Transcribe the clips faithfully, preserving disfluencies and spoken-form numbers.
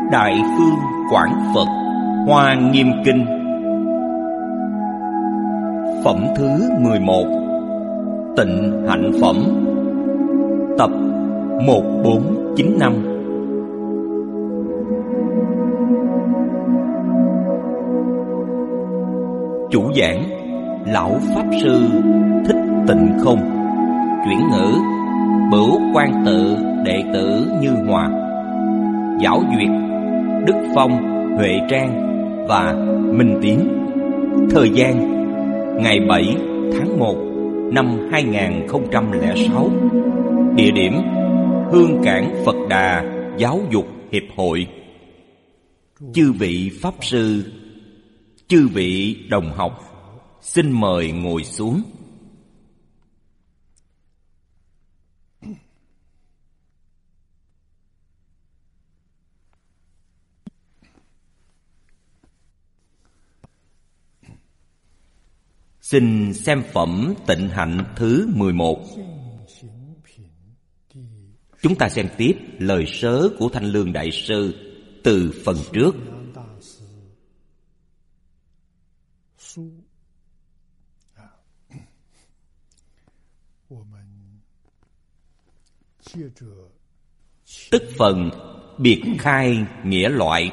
Đại Phương Quảng Phật Hoa Nghiêm Kinh. Phẩm thứ mười một. Tịnh Hạnh Phẩm. Tập một bốn chín năm. Chủ giảng Lão Pháp Sư Thích Tịnh Không. Chuyển ngữ Bửu Quan Tự đệ tử Như Hòa. Giáo duyệt Đức Phong, Huệ Trang và Minh Tiến. Thời gian ngày bảy tháng một năm hai nghìn không trăm lẻ sáu. Địa điểm Hương Cảng Phật Đà Giáo dục Hiệp hội. Chư vị Pháp Sư, chư vị đồng học, xin mời ngồi xuống. Xin xem phẩm Tịnh Hạnh thứ mười một. Chúng ta xem tiếp lời sớ của Thanh Lương Đại Sư từ phần trước. Tức phần biệt khai nghĩa loại.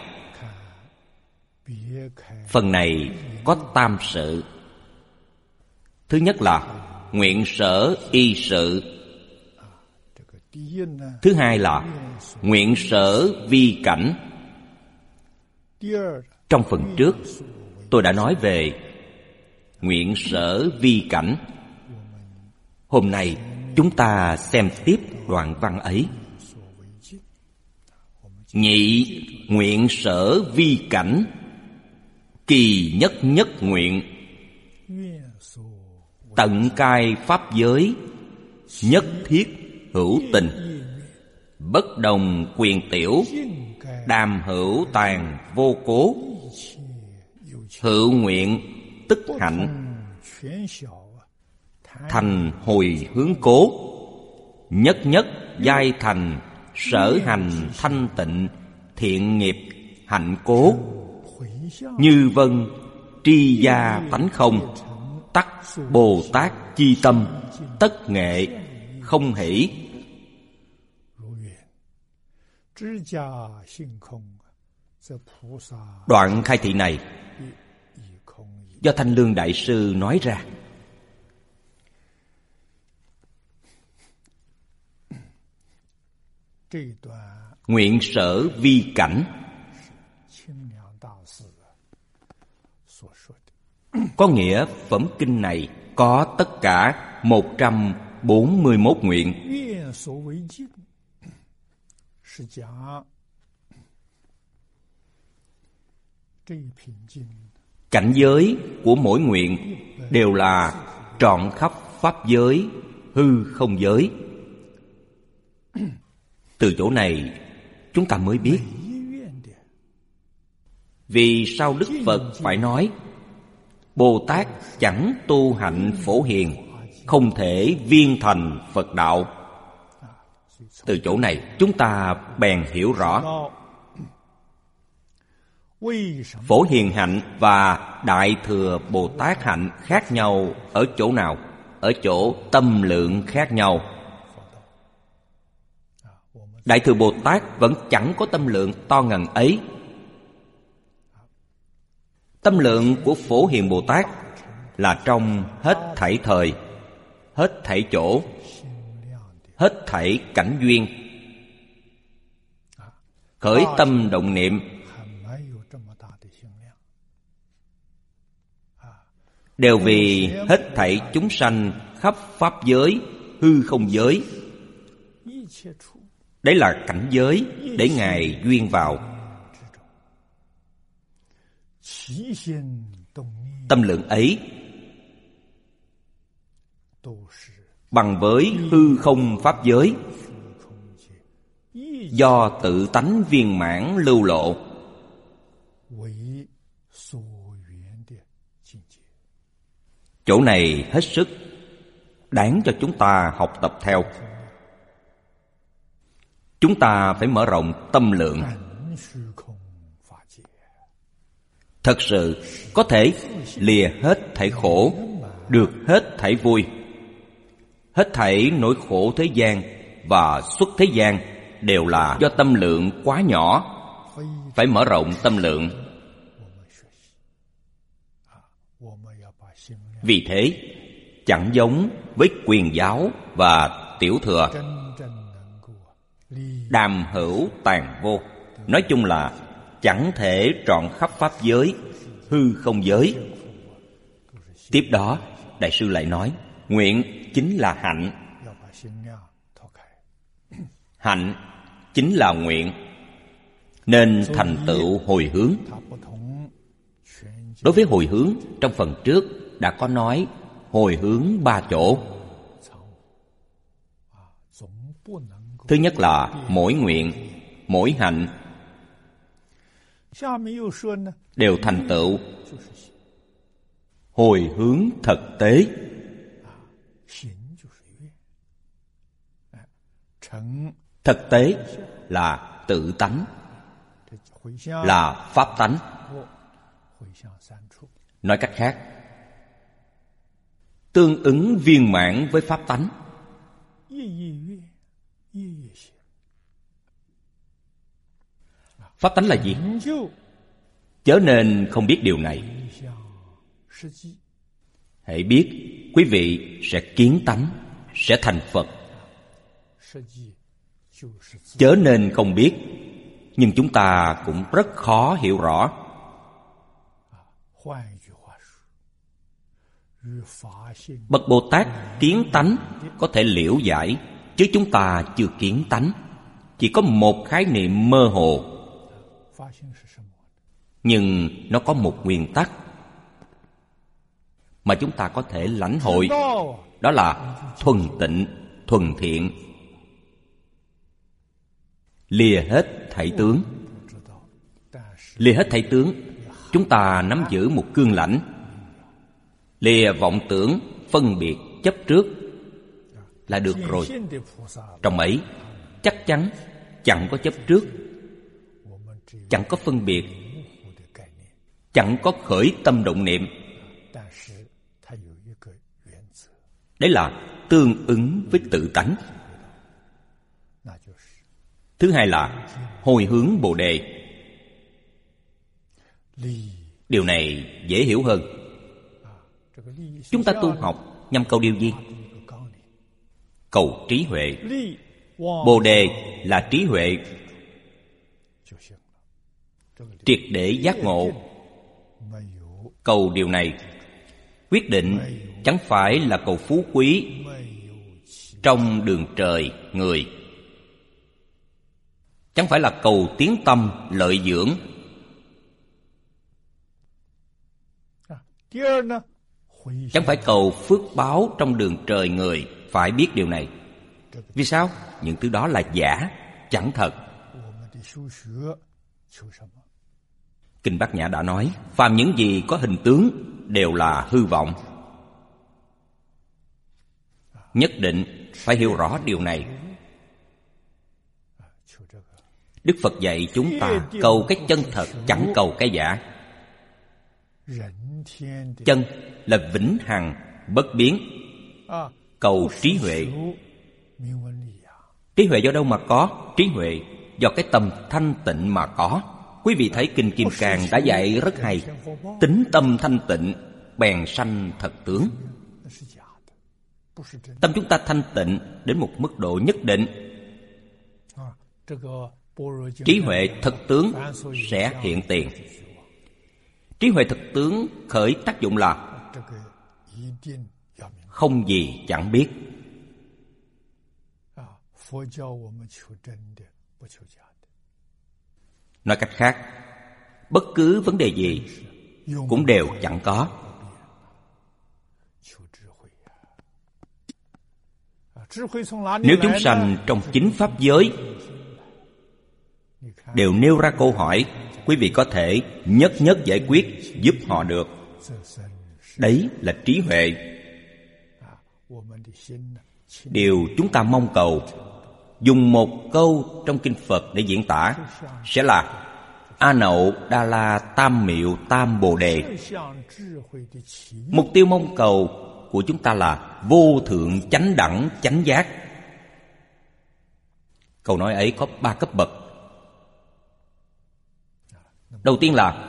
Phần này có tam sự. Thứ nhất là nguyện sở y sự. Thứ hai là nguyện sở vi cảnh. Trong phần trước tôi đã nói về nguyện sở vi cảnh. Hôm nay chúng ta xem tiếp đoạn văn ấy. Nhị nguyện sở vi cảnh, kỳ nhất nhất nguyện. Tận cai pháp giới, nhất thiết hữu tình. Bất đồng quyền tiểu, đàm hữu tàn vô cố. Hữu nguyện tức hạnh, thành hồi hướng cố. Nhất nhất giai thành, sở hành thanh tịnh, thiện nghiệp hạnh cố. Như vân tri gia tánh không, tắc Bồ Tát chi tâm, tất nghệ không hỷ. Đoạn khai thị này do Thanh Lương Đại Sư nói ra. Nguyện sở vi cảnh có nghĩa phẩm kinh này có tất cả một trăm bốn mươi mốt nguyện. Cảnh giới của mỗi nguyện đều là trọn khắp pháp giới, hư không giới. Từ chỗ này chúng ta mới biết vì sao Đức Phật phải nói Bồ Tát chẳng tu hạnh phổ hiền, không thể viên thành Phật đạo. Từ chỗ này chúng ta bèn hiểu rõ phổ hiền hạnh và đại thừa Bồ Tát hạnh khác nhau ở chỗ nào? Ở chỗ tâm lượng khác nhau. Đại thừa Bồ Tát vẫn chẳng có tâm lượng to ngần ấy. Tâm lượng của phổ hiền Bồ Tát là trong hết thảy thời, hết thảy chỗ, hết thảy cảnh duyên. Khởi tâm động niệm đều vì hết thảy chúng sanh khắp pháp giới, hư không giới. Đấy là cảnh giới để Ngài duyên vào. Tâm lượng ấy bằng với hư không pháp giới, do tự tánh viên mãn lưu lộ. Chỗ này hết sức đáng cho chúng ta học tập theo. Chúng ta phải mở rộng tâm lượng, thật sự có thể lìa hết thảy khổ, được hết thảy vui. Hết thảy nỗi khổ thế gian và xuất thế gian đều là do tâm lượng quá nhỏ. Phải mở rộng tâm lượng. Vì thế, chẳng giống với quyền giáo và tiểu thừa. Đàm hữu tàn vô. Nói chung là chẳng thể trọn khắp pháp giới, hư không giới. Tiếp đó, Đại sư lại nói, nguyện chính là hạnh. Hạnh chính là nguyện, nên thành tựu hồi hướng. Đối với hồi hướng, trong phần trước đã có nói hồi hướng ba chỗ. Thứ nhất là mỗi nguyện, mỗi hạnh đều thành tựu hồi hướng thực tế. Thực tế là tự tánh, là pháp tánh. Nói cách khác, tương ứng viên mãn với pháp tánh. Pháp tánh là gì? Chớ nên không biết điều này. Hãy biết, quý vị sẽ kiến tánh, sẽ thành Phật. Chớ nên không biết, nhưng chúng ta cũng rất khó hiểu rõ. Bậc Bồ Tát kiến tánh có thể liễu giải, chứ chúng ta chưa kiến tánh, chỉ có một khái niệm mơ hồ. Nhưng nó có một nguyên tắc mà chúng ta có thể lãnh hội, đó là thuần tịnh, thuần thiện, lìa hết thảy tướng. Lìa hết thảy tướng, chúng ta nắm giữ một cương lãnh. Lìa vọng tưởng, phân biệt, chấp trước là được rồi. Trong ấy chắc chắn chẳng có chấp trước, chẳng có phân biệt, chẳng có khởi tâm động niệm. Đấy là tương ứng với tự tánh. Thứ hai là hồi hướng Bồ Đề. Điều này dễ hiểu hơn. Chúng ta tu học nhằm cầu điều gì? Cầu trí huệ. Bồ Đề là trí huệ, triệt để giác ngộ. Cầu điều này quyết định chẳng phải là cầu phú quý trong đường trời người, chẳng phải là cầu tiến tâm lợi dưỡng. Chẳng phải cầu phước báo trong đường trời người. Phải biết điều này. Vì sao? Những thứ đó là giả, chẳng thật. Kinh Bát Nhã đã nói, phàm những gì có hình tướng đều là hư vọng. Nhất định phải hiểu rõ điều này. Đức Phật dạy chúng ta cầu cái chân thật, chẳng cầu cái giả. Chân là vĩnh hằng, bất biến. Cầu trí huệ. Trí huệ do đâu mà có? Trí huệ do cái tâm thanh tịnh mà có. Quý vị thấy Kinh Kim Cang đã dạy rất hay. Tính tâm thanh tịnh, bèn sanh thật tướng. Tâm chúng ta thanh tịnh đến một mức độ nhất định, trí huệ thực tướng sẽ hiện tiền. Trí huệ thực tướng khởi tác dụng là không gì chẳng biết. Nói cách khác, bất cứ vấn đề gì cũng đều chẳng có. Nếu chúng sanh trong chính pháp giới đều nêu ra câu hỏi, quý vị có thể nhất nhất giải quyết, giúp họ được. Đấy là trí huệ. Điều chúng ta mong cầu, dùng một câu trong Kinh Phật để diễn tả, sẽ là A Nậu Đa La Tam Miệu Tam Bồ Đề. Mục tiêu mong cầu của chúng ta là vô thượng chánh đẳng chánh giác. Câu nói ấy có ba cấp bậc. Đầu tiên là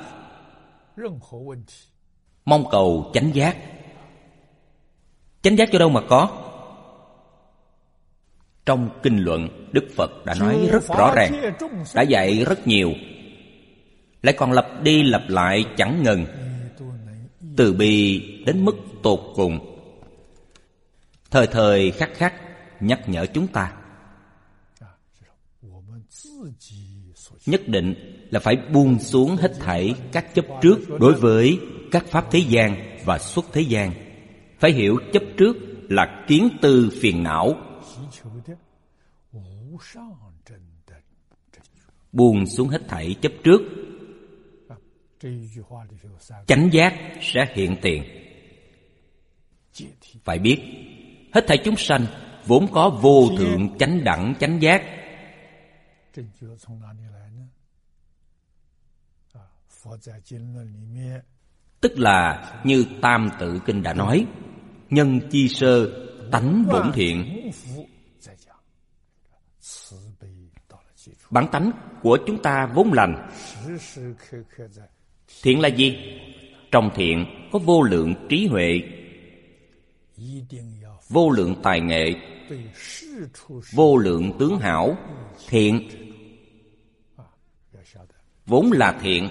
mong cầu chánh giác. Chánh giác cho đâu mà có? Trong kinh luận, Đức Phật đã nói rất rõ ràng, đã dạy rất nhiều, lại còn lặp đi lặp lại chẳng ngừng. Từ bi đến mức tột cùng, thời thời khắc khắc nhắc nhở chúng ta nhất định là phải buông xuống hết thảy các chấp trước đối với các pháp thế gian và xuất thế gian. Phải hiểu chấp trước là kiến tư phiền não. Buông xuống hết thảy chấp trước, chánh giác sẽ hiện tiền. Phải biết, hết thảy chúng sanh vốn có vô thượng chánh đẳng chánh giác. Tức là như Tam Tự Kinh đã nói, nhân chi sơ, tánh bổn thiện. Bản tánh của chúng ta vốn lành. Thiện là gì? Trong thiện có vô lượng trí huệ, vô lượng tài nghệ, vô lượng tướng hảo. Thiện vốn là thiện.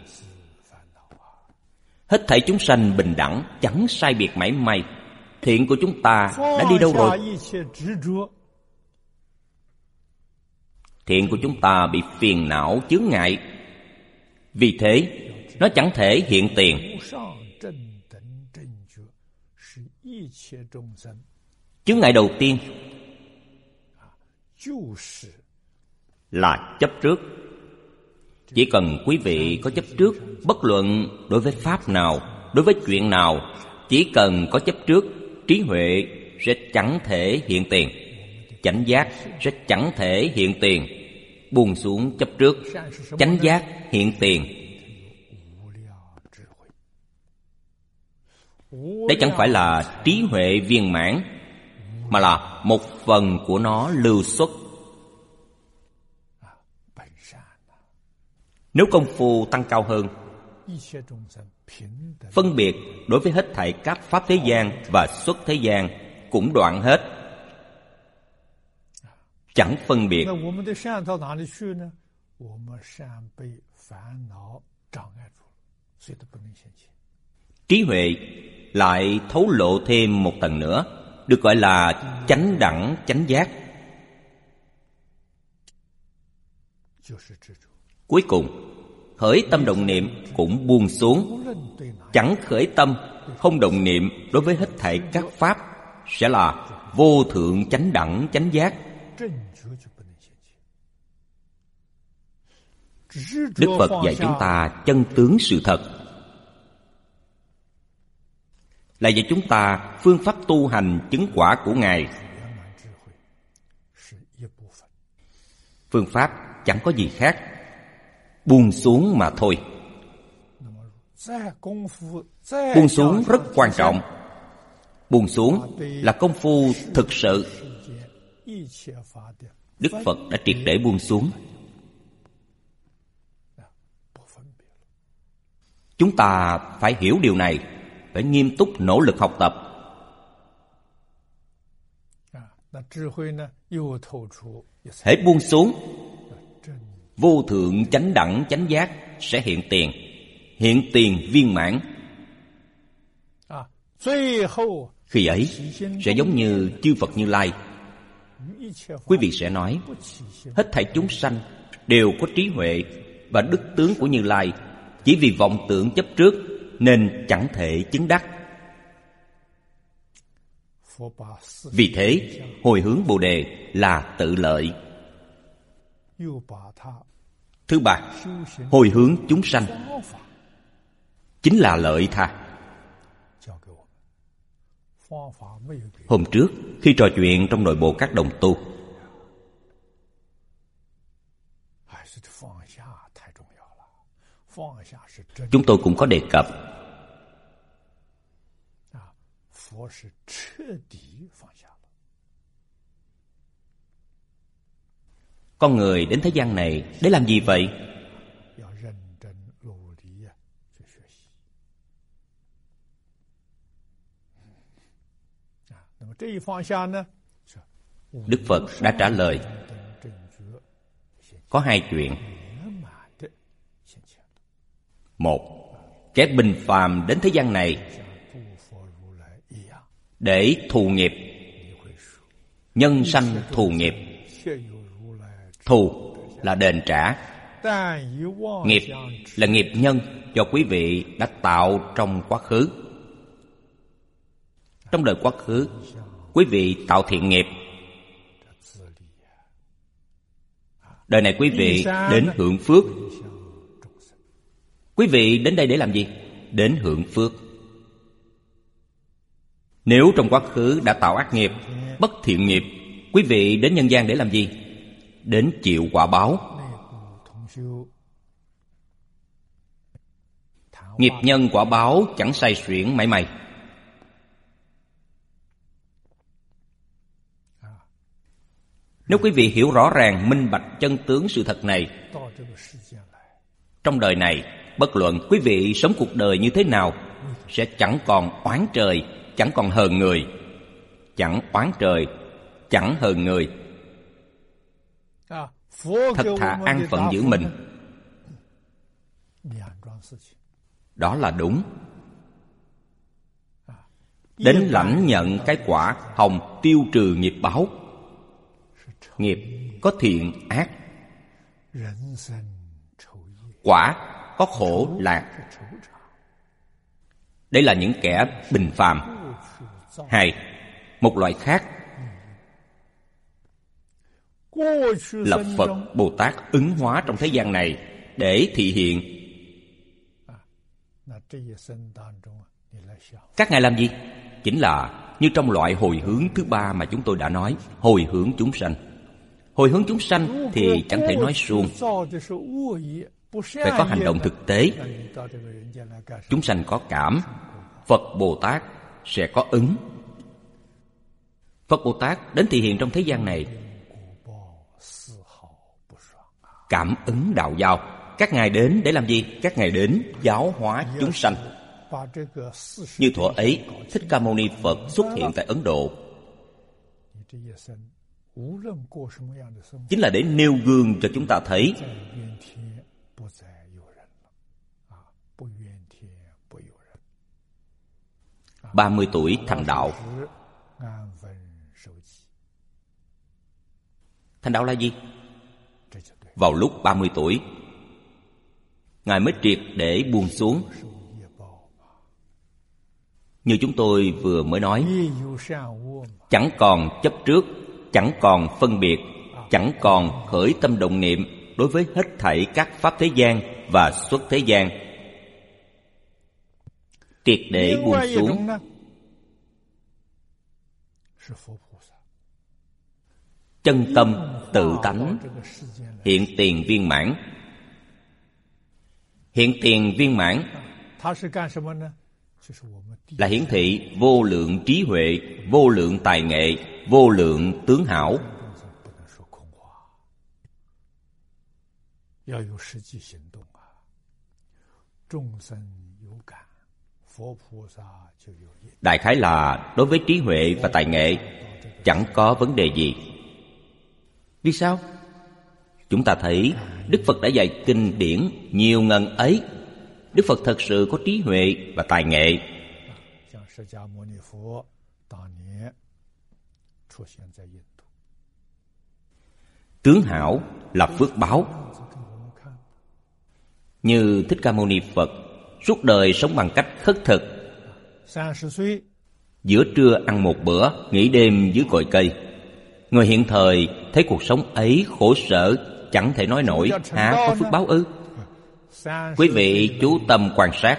Hết thảy chúng sanh bình đẳng, chẳng sai biệt mảy may. Thiện của chúng ta đã đi đâu rồi? Thiện của chúng ta bị phiền não chướng ngại, vì thế nó chẳng thể hiện tiền. Chướng ngại đầu tiên là chấp trước. Chỉ cần quý vị có chấp trước, bất luận đối với pháp nào, đối với chuyện nào, chỉ cần có chấp trước, trí huệ sẽ chẳng thể hiện tiền, chánh giác sẽ chẳng thể hiện tiền. Buông xuống chấp trước, chánh giác hiện tiền. Đây chẳng phải là trí huệ viên mãn, mà là một phần của nó lưu xuất. Nếu công phu tăng cao hơn, phân biệt đối với hết thảy các pháp thế gian và xuất thế gian cũng đoạn hết, chẳng phân biệt. Trí huệ lại thấu lộ thêm một tầng nữa, được gọi là chánh đẳng chánh giác. Cuối cùng, khởi tâm động niệm cũng buông xuống. Chẳng khởi tâm, không động niệm đối với hết thảy các pháp sẽ là vô thượng chánh đẳng chánh giác. Đức Phật dạy chúng ta chân tướng sự thật, là dạy chúng ta phương pháp tu hành chứng quả của Ngài. Phương pháp chẳng có gì khác, buông xuống mà thôi. Buông xuống rất quan trọng. Buông xuống là công phu thực sự. Đức Phật đã triệt để buông xuống. Chúng ta phải hiểu điều này, phải nghiêm túc nỗ lực học tập. Hễ buông xuống, vô thượng chánh đẳng chánh giác sẽ hiện tiền, hiện tiền viên mãn. Khi ấy sẽ giống như chư Phật Như Lai. Quý vị sẽ nói, hết thảy chúng sanh đều có trí huệ và đức tướng của Như Lai, chỉ vì vọng tưởng chấp trước nên chẳng thể chứng đắc. Vì thế, hồi hướng Bồ Đề là tự lợi. Thứ ba, hồi hướng chúng sanh chính là lợi tha. Hôm trước, khi trò chuyện trong nội bộ các đồng tu, chúng tôi cũng có đề cập. Con người đến thế gian này để làm gì vậy? Đức Phật đã trả lời có hai chuyện. Một, kẻ bình phàm đến thế gian này để thù nghiệp. Nhân sanh thù nghiệp. Thù là đền trả. Nghiệp là nghiệp nhân do quý vị đã tạo trong quá khứ. Trong đời quá khứ, quý vị tạo thiện nghiệp. Đời này quý vị đến hưởng phước. Quý vị đến đây để làm gì? Đến hưởng phước. Nếu trong quá khứ đã tạo ác nghiệp, bất thiện nghiệp, quý vị đến nhân gian để làm gì? Đến chịu quả báo. Nghiệp nhân quả báo chẳng sai xuyển mảy may. Nếu quý vị hiểu rõ ràng, minh bạch chân tướng sự thật này, trong đời này, bất luận quý vị sống cuộc đời như thế nào, sẽ chẳng còn oán trời, chẳng còn hờn người. Chẳng oán trời, chẳng hờn người. Thật thà an phận giữ mình. Đó là đúng. Đến lãnh nhận cái quả hồng tiêu trừ nghiệp báo. Nghiệp có thiện ác. Quả có khổ lạc. Đây là những kẻ bình phàm. Hai, một loại khác là Phật Bồ Tát ứng hóa trong thế gian này để thị hiện. Các ngài làm gì? Chính là như trong loại hồi hướng thứ ba mà chúng tôi đã nói, hồi hướng chúng sanh. Hồi hướng chúng sanh thì chẳng thể nói suông, phải có hành động thực tế. Chúng sanh có cảm, Phật Bồ Tát sẽ có ứng. Phật Bồ Tát đến thị hiện trong thế gian này, cảm ứng đạo giao. Các ngài đến để làm gì? Các ngài đến giáo hóa chúng sanh. Như thuở ấy, Thích Ca Mâu Ni Phật xuất hiện tại Ấn Độ, chính là để nêu gương cho chúng ta thấy ba mươi tuổi thành đạo. Thành đạo là gì? Vào lúc ba mươi tuổi, ngài mới triệt để buông xuống. Như chúng tôi vừa mới nói, chẳng còn chấp trước, chẳng còn phân biệt, chẳng còn khởi tâm động niệm đối với hết thảy các pháp thế gian và xuất thế gian. Triệt để buông xuống. Chân tâm tự tánh hiện tiền viên mãn. Hiện tiền viên mãn là hiển thị vô lượng trí huệ, vô lượng tài nghệ, vô lượng tướng hảo. Đại khái là đối với trí huệ và tài nghệ chẳng có vấn đề gì. Vì sao? Chúng ta thấy Đức Phật đã dạy kinh điển nhiều ngần ấy. Đức Phật thật sự có trí huệ và tài nghệ. Tướng hảo là phước báo. Như Thích Ca Mâu Ni Phật suốt đời sống bằng cách khất thực. Giữa trưa ăn một bữa, nghỉ đêm dưới cội cây. Người hiện thời thấy cuộc sống ấy khổ sở, chẳng thể nói nổi, há có phước báo ư? Quý vị chú tâm quan sát,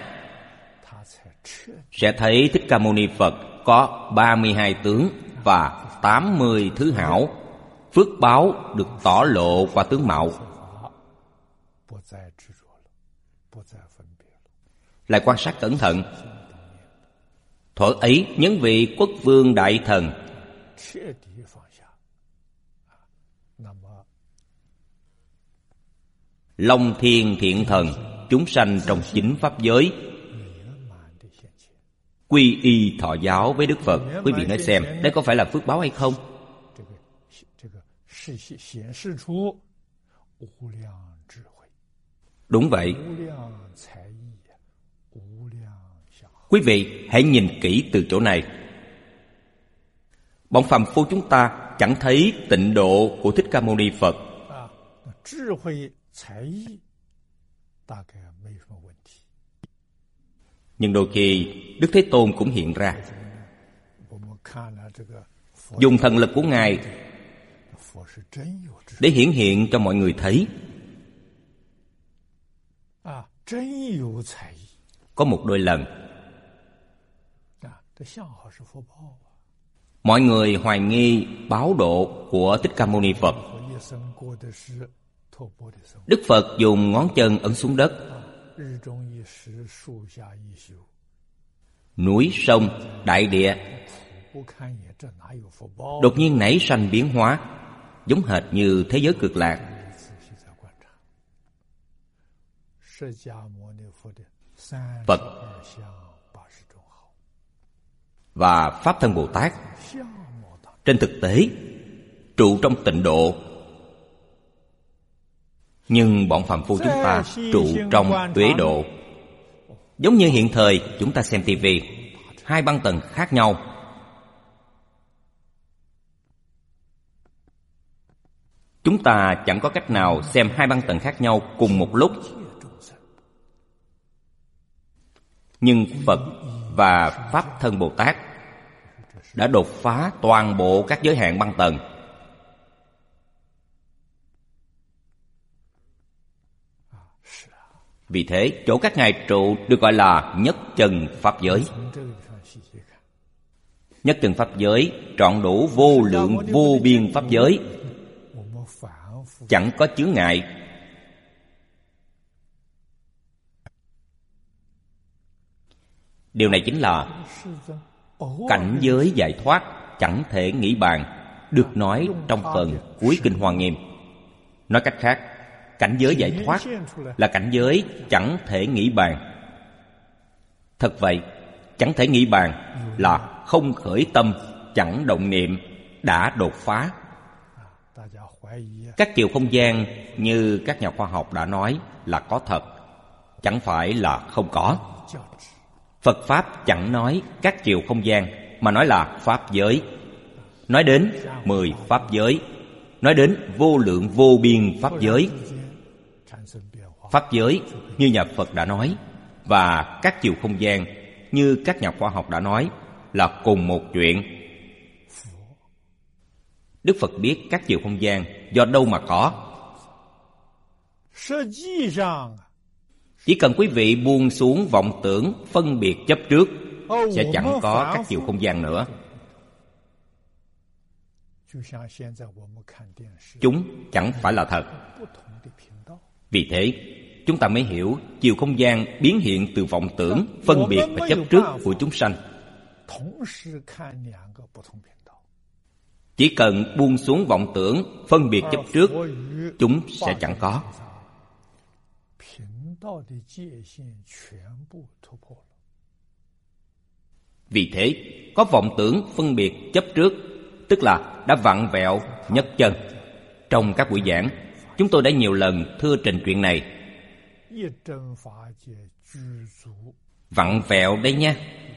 sẽ thấy Thích Ca Mâu Ni Phật có ba mươi hai tướng và tám mươi thứ hảo. Phước báo được tỏ lộ qua tướng mạo. lại quan sát cẩn thận. Thuở ấy những vị quốc vương đại thần, Long Thiên Thiện Thần, chúng sanh trong chính pháp giới, quy y thọ giáo với Đức Phật. Quý vị nói xem, đây có phải là phước báo hay không? Đúng vậy. Quý vị hãy nhìn kỹ từ chỗ này. Bọn phàm phu chúng ta chẳng thấy tịnh độ của Thích Ca Mâu Ni Phật, nhưng đôi khi Đức Thế Tôn cũng hiện ra, dùng thần lực của Ngài để hiển hiện cho mọi người thấy. Có một đôi lần, mọi người hoài nghi báo độ của Thích Ca Mâu Ni Phật. Đức Phật dùng ngón chân ấn xuống đất, núi sông đại địa đột nhiên nảy sanh biến hóa, giống hệt như thế giới cực lạc. Phật và Pháp Thân Bồ Tát trên thực tế trụ trong tịnh độ, nhưng bọn phàm phu chúng ta trụ trong tuế độ. Giống như hiện thời chúng ta xem tivi, hai băng tần khác nhau. Chúng ta chẳng có cách nào xem hai băng tần khác nhau cùng một lúc. Nhưng Phật và Pháp Thân Bồ Tát đã đột phá toàn bộ các giới hạn băng tần. Vì thế, chỗ các ngài trụ được gọi là nhất chân pháp giới. Nhất chân pháp giới trọn đủ vô lượng vô biên pháp giới, chẳng có chướng ngại. Điều này chính là cảnh giới giải thoát chẳng thể nghĩ bàn, được nói trong phần cuối Kinh Hoa Nghiêm. Nói cách khác, cảnh giới giải thoát là cảnh giới chẳng thể nghĩ bàn. Thật vậy, chẳng thể nghĩ bàn là không khởi tâm, chẳng động niệm, đã đột phá. Các chiều không gian như các nhà khoa học đã nói là có thật, chẳng phải là không có. Phật Pháp chẳng nói các chiều không gian, mà nói là Pháp giới. Nói đến mười Pháp giới, nói đến vô lượng vô biên Pháp giới. Pháp giới như nhà Phật đã nói, và các chiều không gian như các nhà khoa học đã nói là cùng một chuyện. Đức Phật biết các chiều không gian do đâu mà có. Chỉ cần quý vị buông xuống vọng tưởng phân biệt chấp trước, sẽ chẳng có các chiều không gian nữa. Chúng chẳng phải là thật. Vì thế, chúng ta mới hiểu chiều không gian biến hiện từ vọng tưởng, phân biệt và chấp trước của chúng sanh. Chỉ cần buông xuống vọng tưởng, phân biệt chấp trước, chúng sẽ chẳng có. Vì thế, có vọng tưởng phân biệt chấp trước, tức là đã vặn vẹo nhất chân. Trong các buổi giảng, chúng tôi đã nhiều lần thưa trình chuyện này. Vặn vẹo đây nha.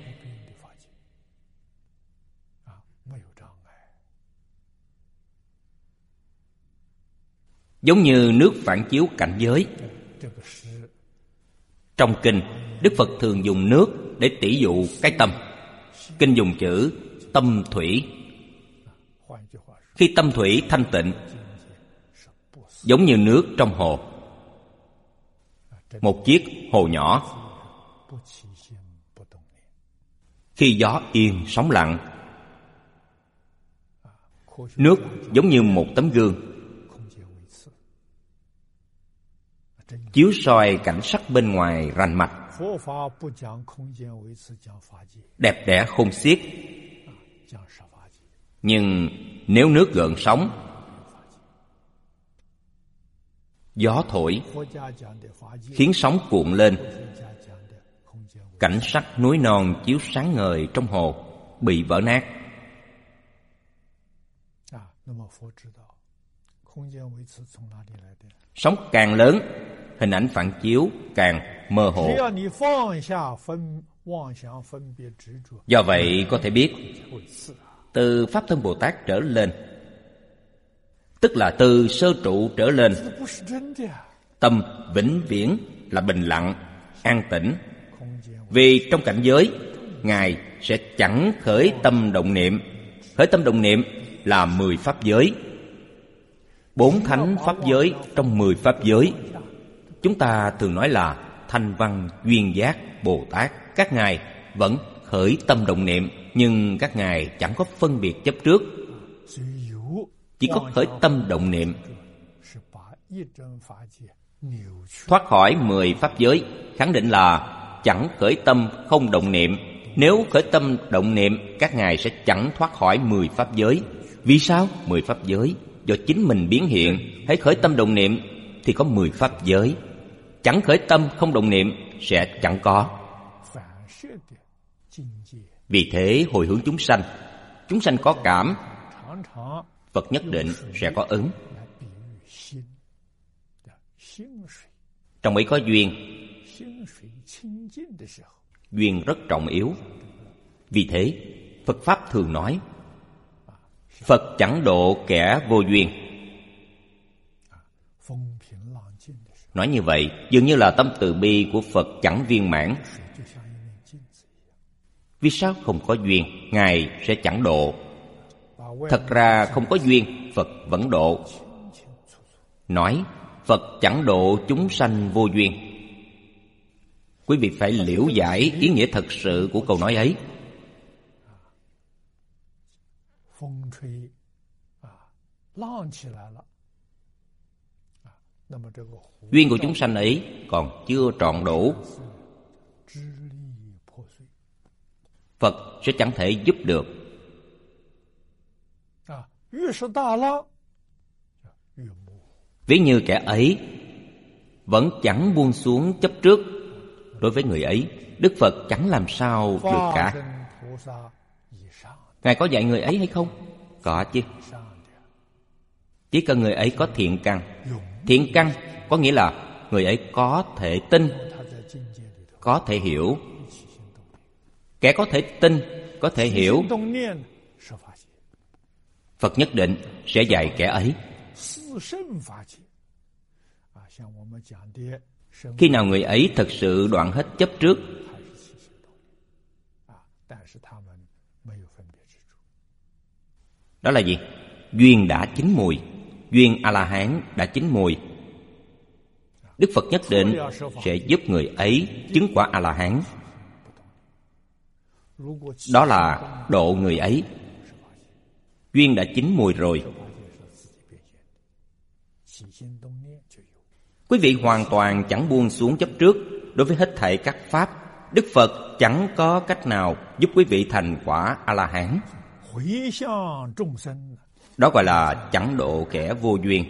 Giống như nước phản chiếu cảnh giới. Trong kinh, Đức Phật thường dùng nước để tỉ dụ cái tâm. Kinh dùng chữ tâm thủy. Khi tâm thủy thanh tịnh, giống như nước trong hồ, một chiếc hồ nhỏ. Khi gió yên sóng lặng, nước giống như một tấm gương. chiếu soi cảnh sắc bên ngoài rành mạch, đẹp đẽ khôn xiết. Nhưng nếu nước gợn sóng, gió thổi khiến sóng cuộn lên, cảnh sắc núi non chiếu sáng ngời trong hồ bị vỡ nát. Sóng càng lớn, hình ảnh phản chiếu càng mơ hồ. Do vậy có thể biết, từ Pháp Thân Bồ Tát trở lên, tức là từ sơ trụ trở lên, tâm vĩnh viễn là bình lặng, an tĩnh. Vì trong cảnh giới, Ngài sẽ chẳng khởi tâm động niệm. Khởi tâm động niệm là mười pháp giới, bốn thánh pháp giới trong mười pháp giới. Chúng ta thường nói là Thanh Văn Duyên Giác Bồ Tát. Các ngài vẫn khởi tâm động niệm, nhưng các ngài chẳng có phân biệt chấp trước. Chỉ có khởi tâm động niệm, thoát khỏi mười pháp giới, khẳng định là chẳng khởi tâm không động niệm. Nếu khởi tâm động niệm, các ngài sẽ chẳng thoát khỏi mười pháp giới. Vì sao? Mười pháp giới do chính mình biến hiện. Hãy khởi tâm động niệm thì có mười pháp giới. Chẳng khởi tâm không động niệm sẽ chẳng có. Vì thế hồi hướng chúng sanh, chúng sanh có cảm, Phật nhất định sẽ có ứng. Trong ấy có duyên. Duyên rất trọng yếu. Vì thế Phật Pháp thường nói, Phật chẳng độ kẻ vô duyên. Nói như vậy dường như là tâm từ bi của Phật chẳng viên mãn. Vì sao? Không có duyên, Ngài sẽ chẳng độ. Thật ra không có duyên, Phật vẫn độ. Nói Phật chẳng độ chúng sanh vô duyên. Quý vị phải liễu giải ý nghĩa thật sự của câu nói ấy. Duyên của chúng sanh ấy còn chưa trọn đủ, Phật sẽ chẳng thể giúp được. Ví như kẻ ấy vẫn chẳng buông xuống chấp trước, đối với người ấy Đức Phật chẳng làm sao được cả. Ngài có dạy người ấy hay không? Có chứ. Chỉ cần người ấy có thiện căn. Thiện căn có nghĩa là người ấy có thể tin, có thể hiểu. Kẻ có thể tin, có thể hiểu, Phật nhất định sẽ dạy kẻ ấy. Khi nào người ấy thật sự đoạn hết chấp trước, đó là gì? Duyên đã chín mùi. Duyên A-la-hán đã chín mùi. Đức Phật nhất định sẽ giúp người ấy chứng quả A-la-hán. Đó là độ người ấy. Duyên đã chín mùi rồi, quý vị hoàn toàn chẳng buông xuống chấp trước đối với hết thảy các pháp. Đức Phật chẳng có cách nào giúp quý vị thành quả A-la-hán. Đó gọi là chẳng độ kẻ vô duyên.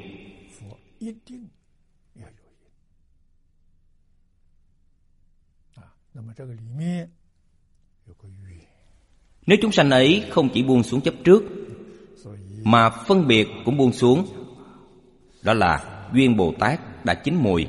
Nếu chúng sanh ấy không chỉ buông xuống chấp trước, mà phân biệt cũng buông xuống, đó là duyên Bồ Tát đã chín mùi.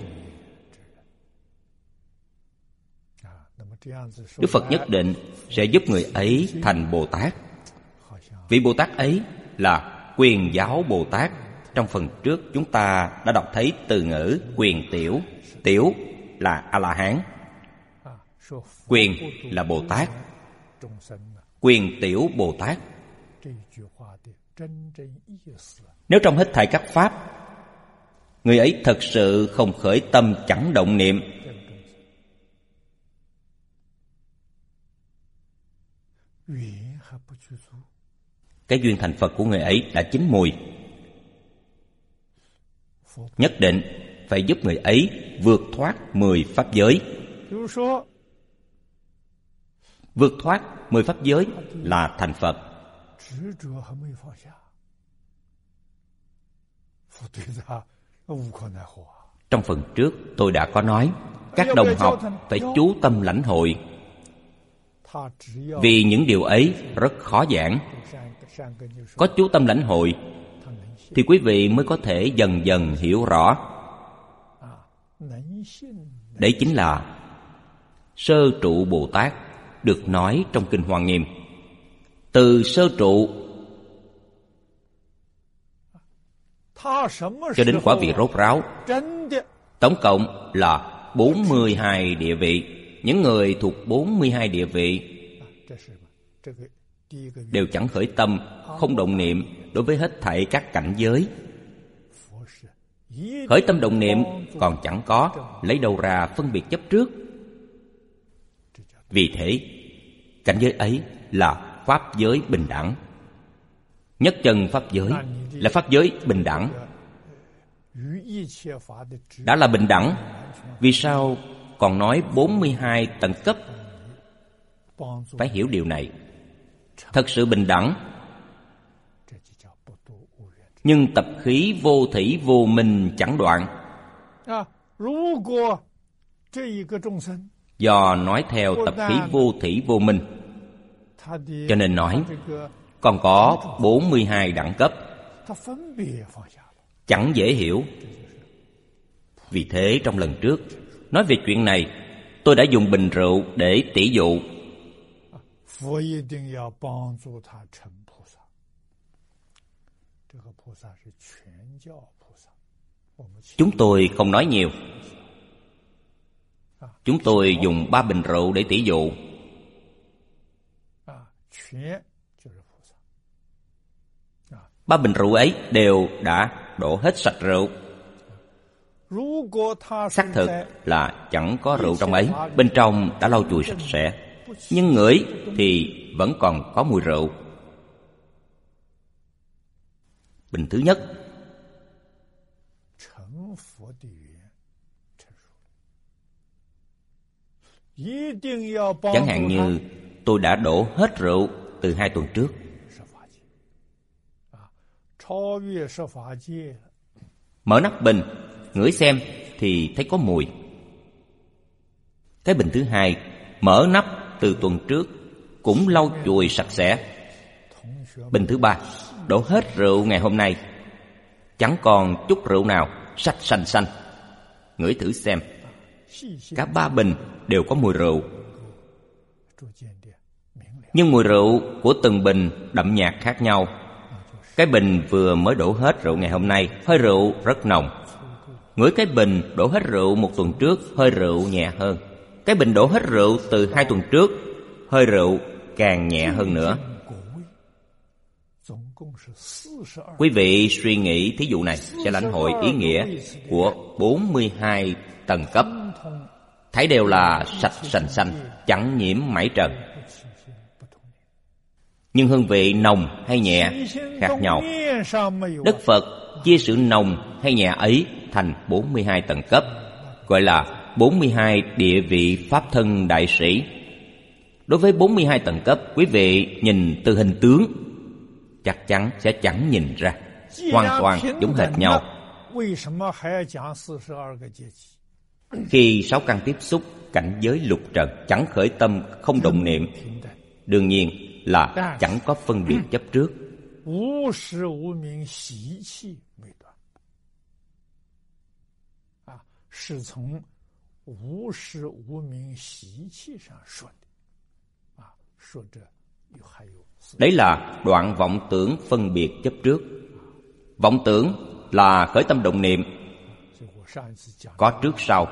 Đức Phật nhất định sẽ giúp người ấy thành Bồ Tát. Vị Bồ Tát ấy là Quyền Giáo Bồ Tát. Trong phần trước chúng ta đã đọc thấy từ ngữ Quyền Tiểu. Tiểu là A-la-hán, Quyền là Bồ Tát, Quyền Tiểu Bồ Tát. Nếu trong hết thảy các pháp, người ấy thật sự không khởi tâm chẳng động niệm, cái duyên thành Phật của người ấy đã chín mùi. Nhất định phải giúp người ấy vượt thoát mười pháp giới. Vượt thoát mười pháp giới là thành Phật. Trong phần trước tôi đã có nói, các đồng học phải chú tâm lãnh hội, vì những điều ấy rất khó giảng. Có chú tâm lãnh hội thì quý vị mới có thể dần dần hiểu rõ. Đấy chính là Sơ Trụ Bồ Tát được nói trong Kinh Hoa Nghiêm. Từ sơ trụ cho đến quả vị rốt ráo, tổng cộng là bốn mươi hai địa vị. Những người thuộc bốn mươi hai địa vị đều chẳng khởi tâm, không động niệm đối với hết thảy các cảnh giới. Khởi tâm động niệm còn chẳng có, lấy đâu ra phân biệt chấp trước. Vì thế, cảnh giới ấy là pháp giới bình đẳng. Nhất chân pháp giới là pháp giới bình đẳng. Đã là bình đẳng, vì sao còn nói bốn mươi hai tầng cấp? Phải hiểu điều này. Thật sự bình đẳng, nhưng tập khí vô thủy vô minh chẳng đoạn. Do nói theo tập khí vô thủy vô minh, cho nên nói còn có bốn mươi hai đẳng cấp, chẳng dễ hiểu. Vì thế trong lần trước nói về chuyện này, tôi đã dùng bình rượu để tỉ dụ. Chúng tôi không nói nhiều. Chúng tôi dùng ba bình rượu để tỉ dụ. Ba bình rượu ấy đều đã đổ hết sạch rượu. Xác thực là chẳng có rượu trong ấy, bên trong đã lau chùi sạch sẽ, nhưng ngửi thì vẫn còn có mùi rượu. Bình thứ nhất, chẳng hạn như tôi đã đổ hết rượu từ hai tuần trước. Mở nắp bình, ngửi xem thì thấy có mùi. Cái bình thứ hai, mở nắp từ tuần trước, cũng lau chùi sạch sẽ. Bình thứ ba, đổ hết rượu ngày hôm nay, chẳng còn chút rượu nào, sạch sành xanh. Ngửi thử xem, cả ba bình đều có mùi rượu, nhưng mùi rượu của từng bình đậm nhạt khác nhau. Cái bình vừa mới đổ hết rượu ngày hôm nay, hơi rượu rất nồng. Ngửi cái bình đổ hết rượu một tuần trước, hơi rượu nhẹ hơn. Cái bình đổ hết rượu từ hai tuần trước, hơi rượu càng nhẹ hơn nữa. Quý vị suy nghĩ thí dụ này sẽ lãnh hội ý nghĩa của bốn mươi hai tầng cấp. Thấy đều là sạch sành xanh, chẳng nhiễm mảy trần. Nhưng hương vị nồng hay nhẹ khác nhau. Đức Phật chia sự nồng hay nhẹ ấy thành bốn mươi hai tầng cấp, gọi là bốn mươi hai địa vị Pháp thân đại sĩ. Đối với bốn mươi hai tầng cấp, quý vị nhìn từ hình tướng chắc chắn sẽ chẳng nhìn ra, hoàn toàn giống hệt nhau. Khi sáu căn tiếp xúc cảnh giới lục trần, chẳng khởi tâm, không động niệm, đương nhiên là chẳng có phân biệt chấp trước. Đấy là đoạn vọng tưởng phân biệt chấp trước. Vọng tưởng là khởi tâm động niệm, có trước sau.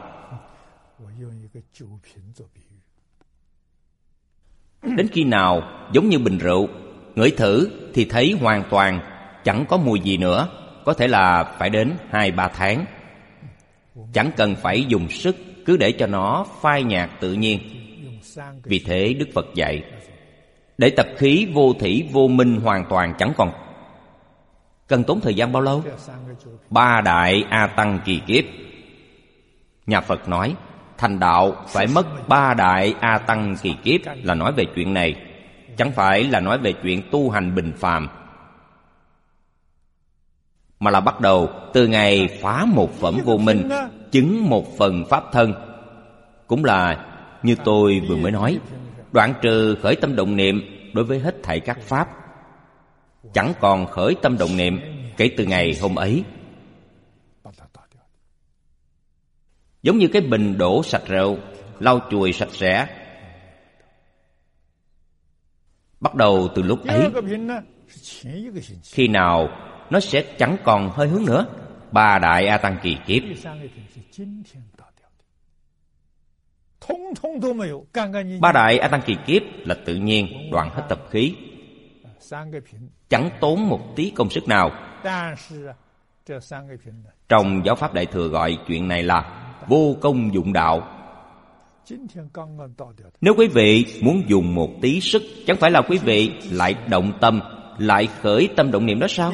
Đến khi nào giống như bình rượu, ngửi thử thì thấy hoàn toàn chẳng có mùi gì nữa, có thể là phải đến hai ba tháng. Chẳng cần phải dùng sức, cứ để cho nó phai nhạt tự nhiên. Vì thế Đức Phật dạy, để tập khí vô thủy vô minh hoàn toàn chẳng còn, cần tốn thời gian bao lâu? Ba đại A Tăng kỳ kiếp. Nhà Phật nói thành đạo phải mất ba đại A Tăng kỳ kiếp là nói về chuyện này, chẳng phải là nói về chuyện tu hành bình phàm, mà là bắt đầu từ ngày phá một phẩm vô minh, chứng một phần pháp thân. Cũng là như tôi vừa mới nói, đoạn trừ khởi tâm động niệm đối với hết thảy các pháp, chẳng còn khởi tâm động niệm kể từ ngày hôm ấy. Giống như cái bình đổ sạch rượu, lau chùi sạch sẽ. Bắt đầu từ lúc ấy, khi nào nó sẽ chẳng còn hơi hướng nữa. Ba đại A Tăng kỳ kiếp, ba đại A Tăng kỳ kiếp là tự nhiên đoạn hết tập khí, chẳng tốn một tí công sức nào. Trong giáo pháp Đại Thừa gọi chuyện này là vô công dụng đạo. Nếu quý vị muốn dùng một tí sức, chẳng phải là quý vị lại động tâm, lại khởi tâm động niệm đó sao?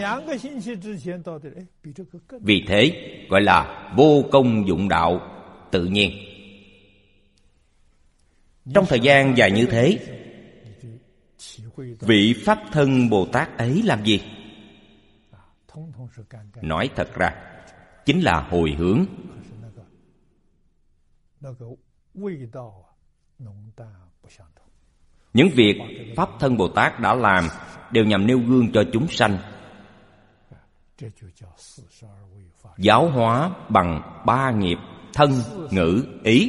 Vì thế gọi là vô công dụng đạo tự nhiên. Trong thời gian dài như thế, vị Pháp Thân Bồ Tát ấy làm gì? Nói thật ra chính là hồi hướng. Những việc Pháp Thân Bồ Tát đã làm đều nhằm nêu gương cho chúng sanh, giáo hóa bằng ba nghiệp thân, ngữ, ý.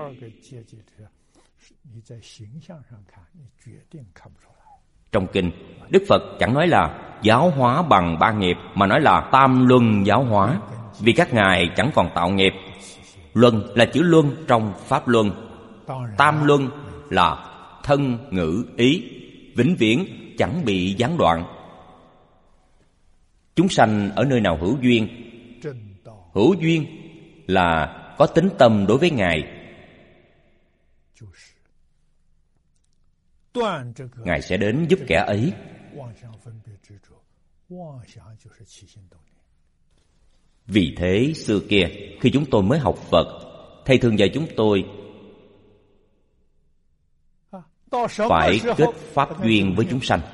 Trong kinh, Đức Phật chẳng nói là giáo hóa bằng ba nghiệp, mà nói là tam luân giáo hóa, vì các ngài chẳng còn tạo nghiệp. Luân là chữ luân trong Pháp Luân. Tam luân là thân, ngữ, ý, vĩnh viễn chẳng bị gián đoạn. Chúng sanh ở nơi nào hữu duyên, hữu duyên là có tín tâm đối với ngài, ngài sẽ đến giúp kẻ ấy. Vì thế xưa kia, khi chúng tôi mới học Phật, thầy thường dạy chúng tôi phải kết pháp duyên với chúng sanh.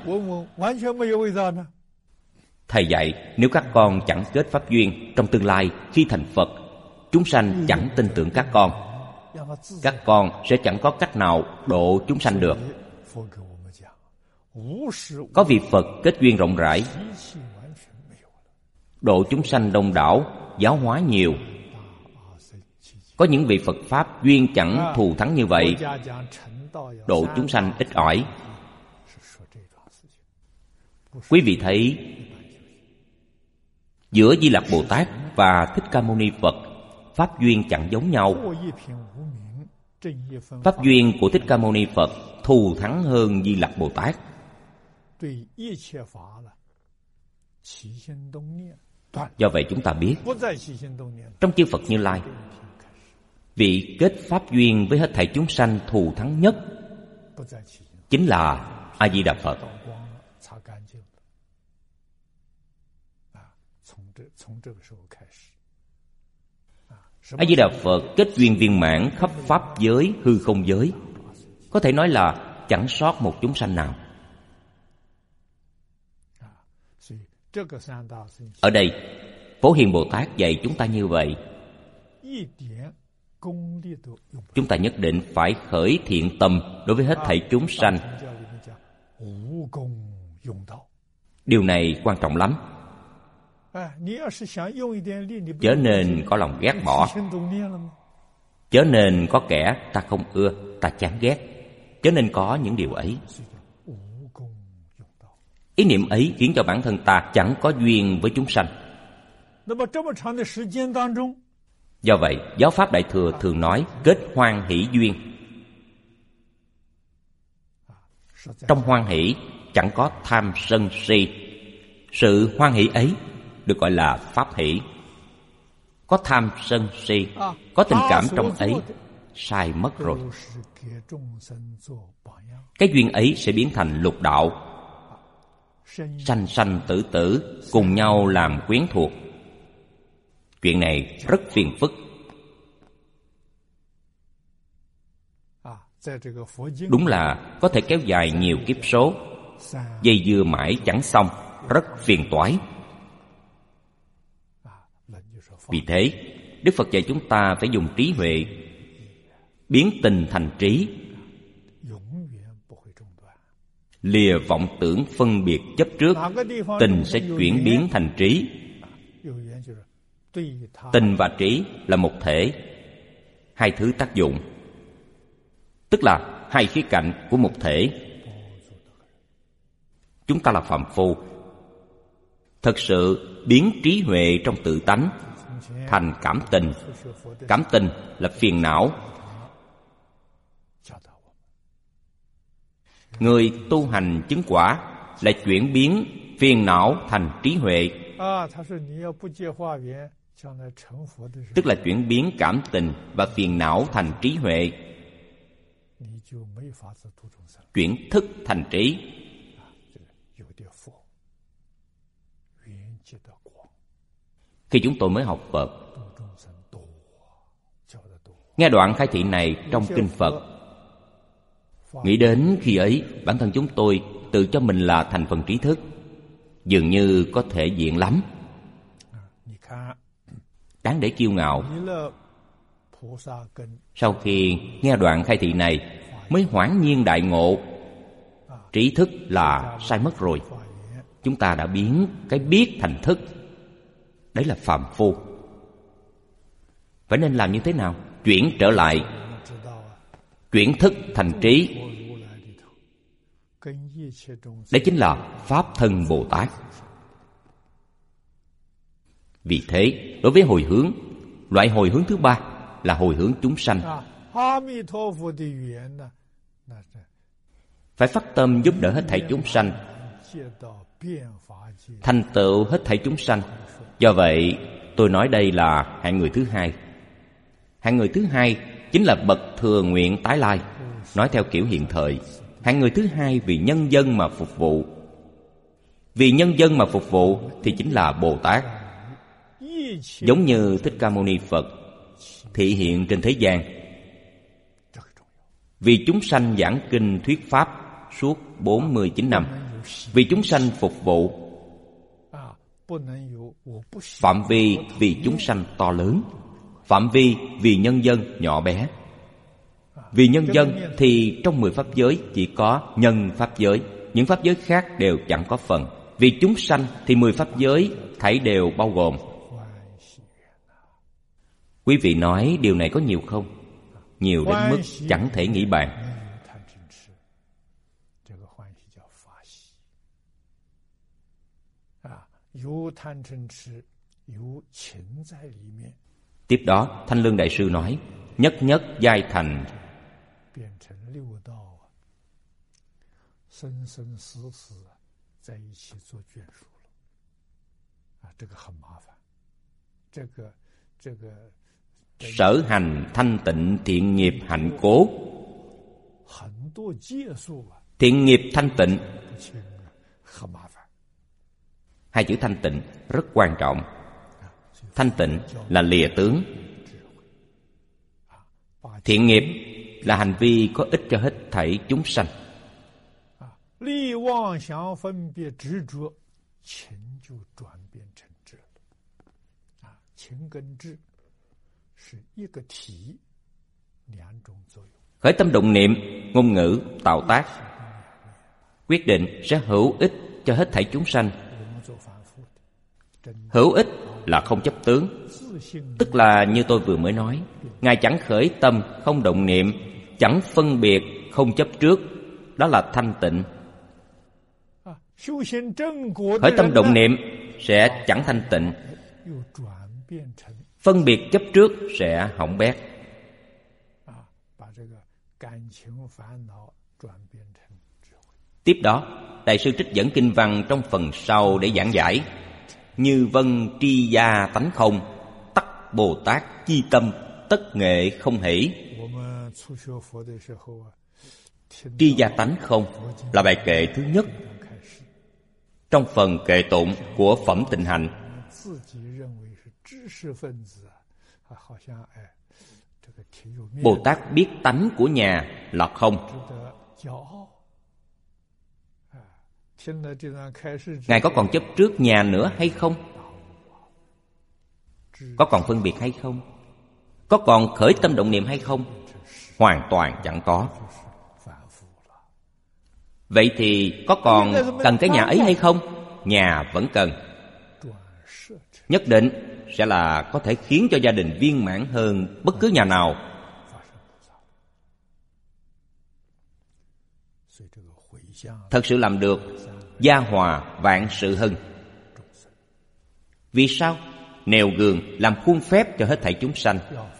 Thầy dạy nếu các con chẳng kết pháp duyên, trong tương lai khi thành Phật, chúng sanh chẳng tin tưởng các con, các con sẽ chẳng có cách nào độ chúng sanh được. Có vị Phật kết duyên rộng rãi, độ chúng sanh đông đảo, giáo hóa nhiều. Có những vị Phật Pháp duyên chẳng thù thắng như vậy, độ chúng sanh ít ỏi. Quý vị thấy giữa Di Lặc Bồ Tát và Thích Ca Mâu Ni Phật, pháp duyên chẳng giống nhau. Pháp duyên của Thích Ca Mâu Ni Phật thù thắng hơn Di Lặc Bồ Tát. Do vậy chúng ta biết, trong chư Phật Như Lai, vị kết pháp duyên với hết thảy chúng sanh thù thắng nhất chính là A Di Đà Phật. A Di Đà Phật kết duyên viên mãn khắp pháp giới, hư không giới, có thể nói là chẳng sót một chúng sanh nào. Ở đây Phổ Hiền Bồ Tát dạy chúng ta như vậy. Chúng ta nhất định phải khởi thiện tâm đối với hết thảy chúng sanh. Điều này quan trọng lắm. Chớ nên có lòng ghét bỏ, chớ nên có kẻ ta không ưa, ta chán ghét, chớ nên có những điều ấy. Ý niệm ấy khiến cho bản thân ta chẳng có duyên với chúng sanh. Do vậy, giáo pháp Đại Thừa thường nói kết hoan hỷ duyên. Trong hoan hỷ chẳng có tham sân si. Sự hoan hỷ ấy được gọi là pháp hỷ. Có tham sân si, có tình cảm trong ấy, sai mất rồi. Cái duyên ấy sẽ biến thành lục đạo, sanh sanh tử tử cùng nhau làm quyến thuộc. Chuyện này rất phiền phức. Đúng là có thể kéo dài nhiều kiếp số, dây dưa mãi chẳng xong, rất phiền toái. Vì thế, Đức Phật dạy chúng ta phải dùng trí huệ biến tình thành trí, lìa vọng tưởng phân biệt chấp trước. Tình sẽ chuyển biến thành trí. Tình và trí là một thể, hai thứ tác dụng, tức là hai khía cạnh của một thể. Chúng ta là phàm phu, thật sự biến trí huệ trong tự tánh thành cảm tình. Cảm tình là phiền não. Người tu hành chứng quả lại chuyển biến phiền não thành trí huệ, tức là chuyển biến cảm tình và phiền não thành trí huệ, chuyển thức thành trí. Khi chúng tôi mới học Phật, nghe đoạn khai thị này trong kinh Phật, nghĩ đến khi ấy bản thân chúng tôi tự cho mình là thành phần trí thức, dường như có thể diện lắm, đáng để kiêu ngạo. Sau khi nghe đoạn khai thị này mới hoảng nhiên đại ngộ, trí thức là sai mất rồi. Chúng ta đã biến cái biết thành thức. Đấy là phàm phu. Phải nên làm như thế nào? Chuyển trở lại, chuyển thức thành trí. Đấy chính là Pháp Thân Bồ Tát. Vì thế, đối với hồi hướng, loại hồi hướng thứ ba là hồi hướng chúng sanh. Phải phát tâm giúp đỡ hết thảy chúng sanh, thành tựu hết thảy chúng sanh. Do vậy, tôi nói đây là hạng người thứ hai. Hạng người thứ hai chính là bậc thừa nguyện tái lai. Nói theo kiểu hiện thời, hạng người thứ hai vì nhân dân mà phục vụ. Vì nhân dân mà phục vụ thì chính là Bồ Tát. Giống như Thích Ca Mâu Ni Phật thị hiện trên thế gian, vì chúng sanh giảng kinh thuyết pháp suốt bốn mươi chín năm, vì chúng sanh phục vụ. Phạm vi vì chúng sanh to lớn, phạm vi vì nhân dân nhỏ bé. Vì nhân dân thì trong mười pháp giới chỉ có nhân pháp giới, những pháp giới khác đều chẳng có phần. Vì chúng sanh thì mười pháp giới thảy đều bao gồm. Quý vị nói điều này có nhiều không? Nhiều đến mức chẳng thể nghĩ bàn. Tiếp đó Thanh Lương Đại Sư nói, nhất nhất giai thành, sở hành thanh tịnh thiện nghiệp hạnh cố. Thiện nghiệp thanh tịnh, hai chữ thanh tịnh rất quan trọng. Thanh tịnh là lìa tướng. Thiện nghiệp là hành vi có ích cho hết thảy chúng sanh. Khởi tâm động niệm, ngôn ngữ, tạo tác, quyết định sẽ hữu ích cho hết thảy chúng sanh. Hữu ích là không chấp tướng, tức là như tôi vừa mới nói, Ngài chẳng khởi tâm, không động niệm, chẳng phân biệt, không chấp trước. Đó là thanh tịnh. Khởi tâm động niệm sẽ chẳng thanh tịnh, phân biệt chấp trước sẽ hỏng bét. Tiếp đó, Đại sư trích dẫn kinh văn trong phần sau để giảng giải. Như vân tri gia tánh không, tắc Bồ Tát chi tâm, tất nghệ không hỷ. Tri gia tánh không là bài kệ thứ nhất trong phần kệ tụng của Phẩm Tịnh Hạnh. Bồ Tát biết tánh của nhà là không. Ngài có còn chấp trước nhà nữa hay không? Có còn phân biệt hay không? Có còn khởi tâm động niệm hay không? Hoàn toàn chẳng có. Vậy thì có còn cần cái nhà ấy hay không? Nhà vẫn cần. Nhất định sẽ là có thể khiến cho gia đình viên mãn hơn bất cứ nhà nào. Thật sự làm được gia hòa vạn sự hưng. Vì sao? Nêu gương làm khuôn phép cho hết thảy chúng sanh.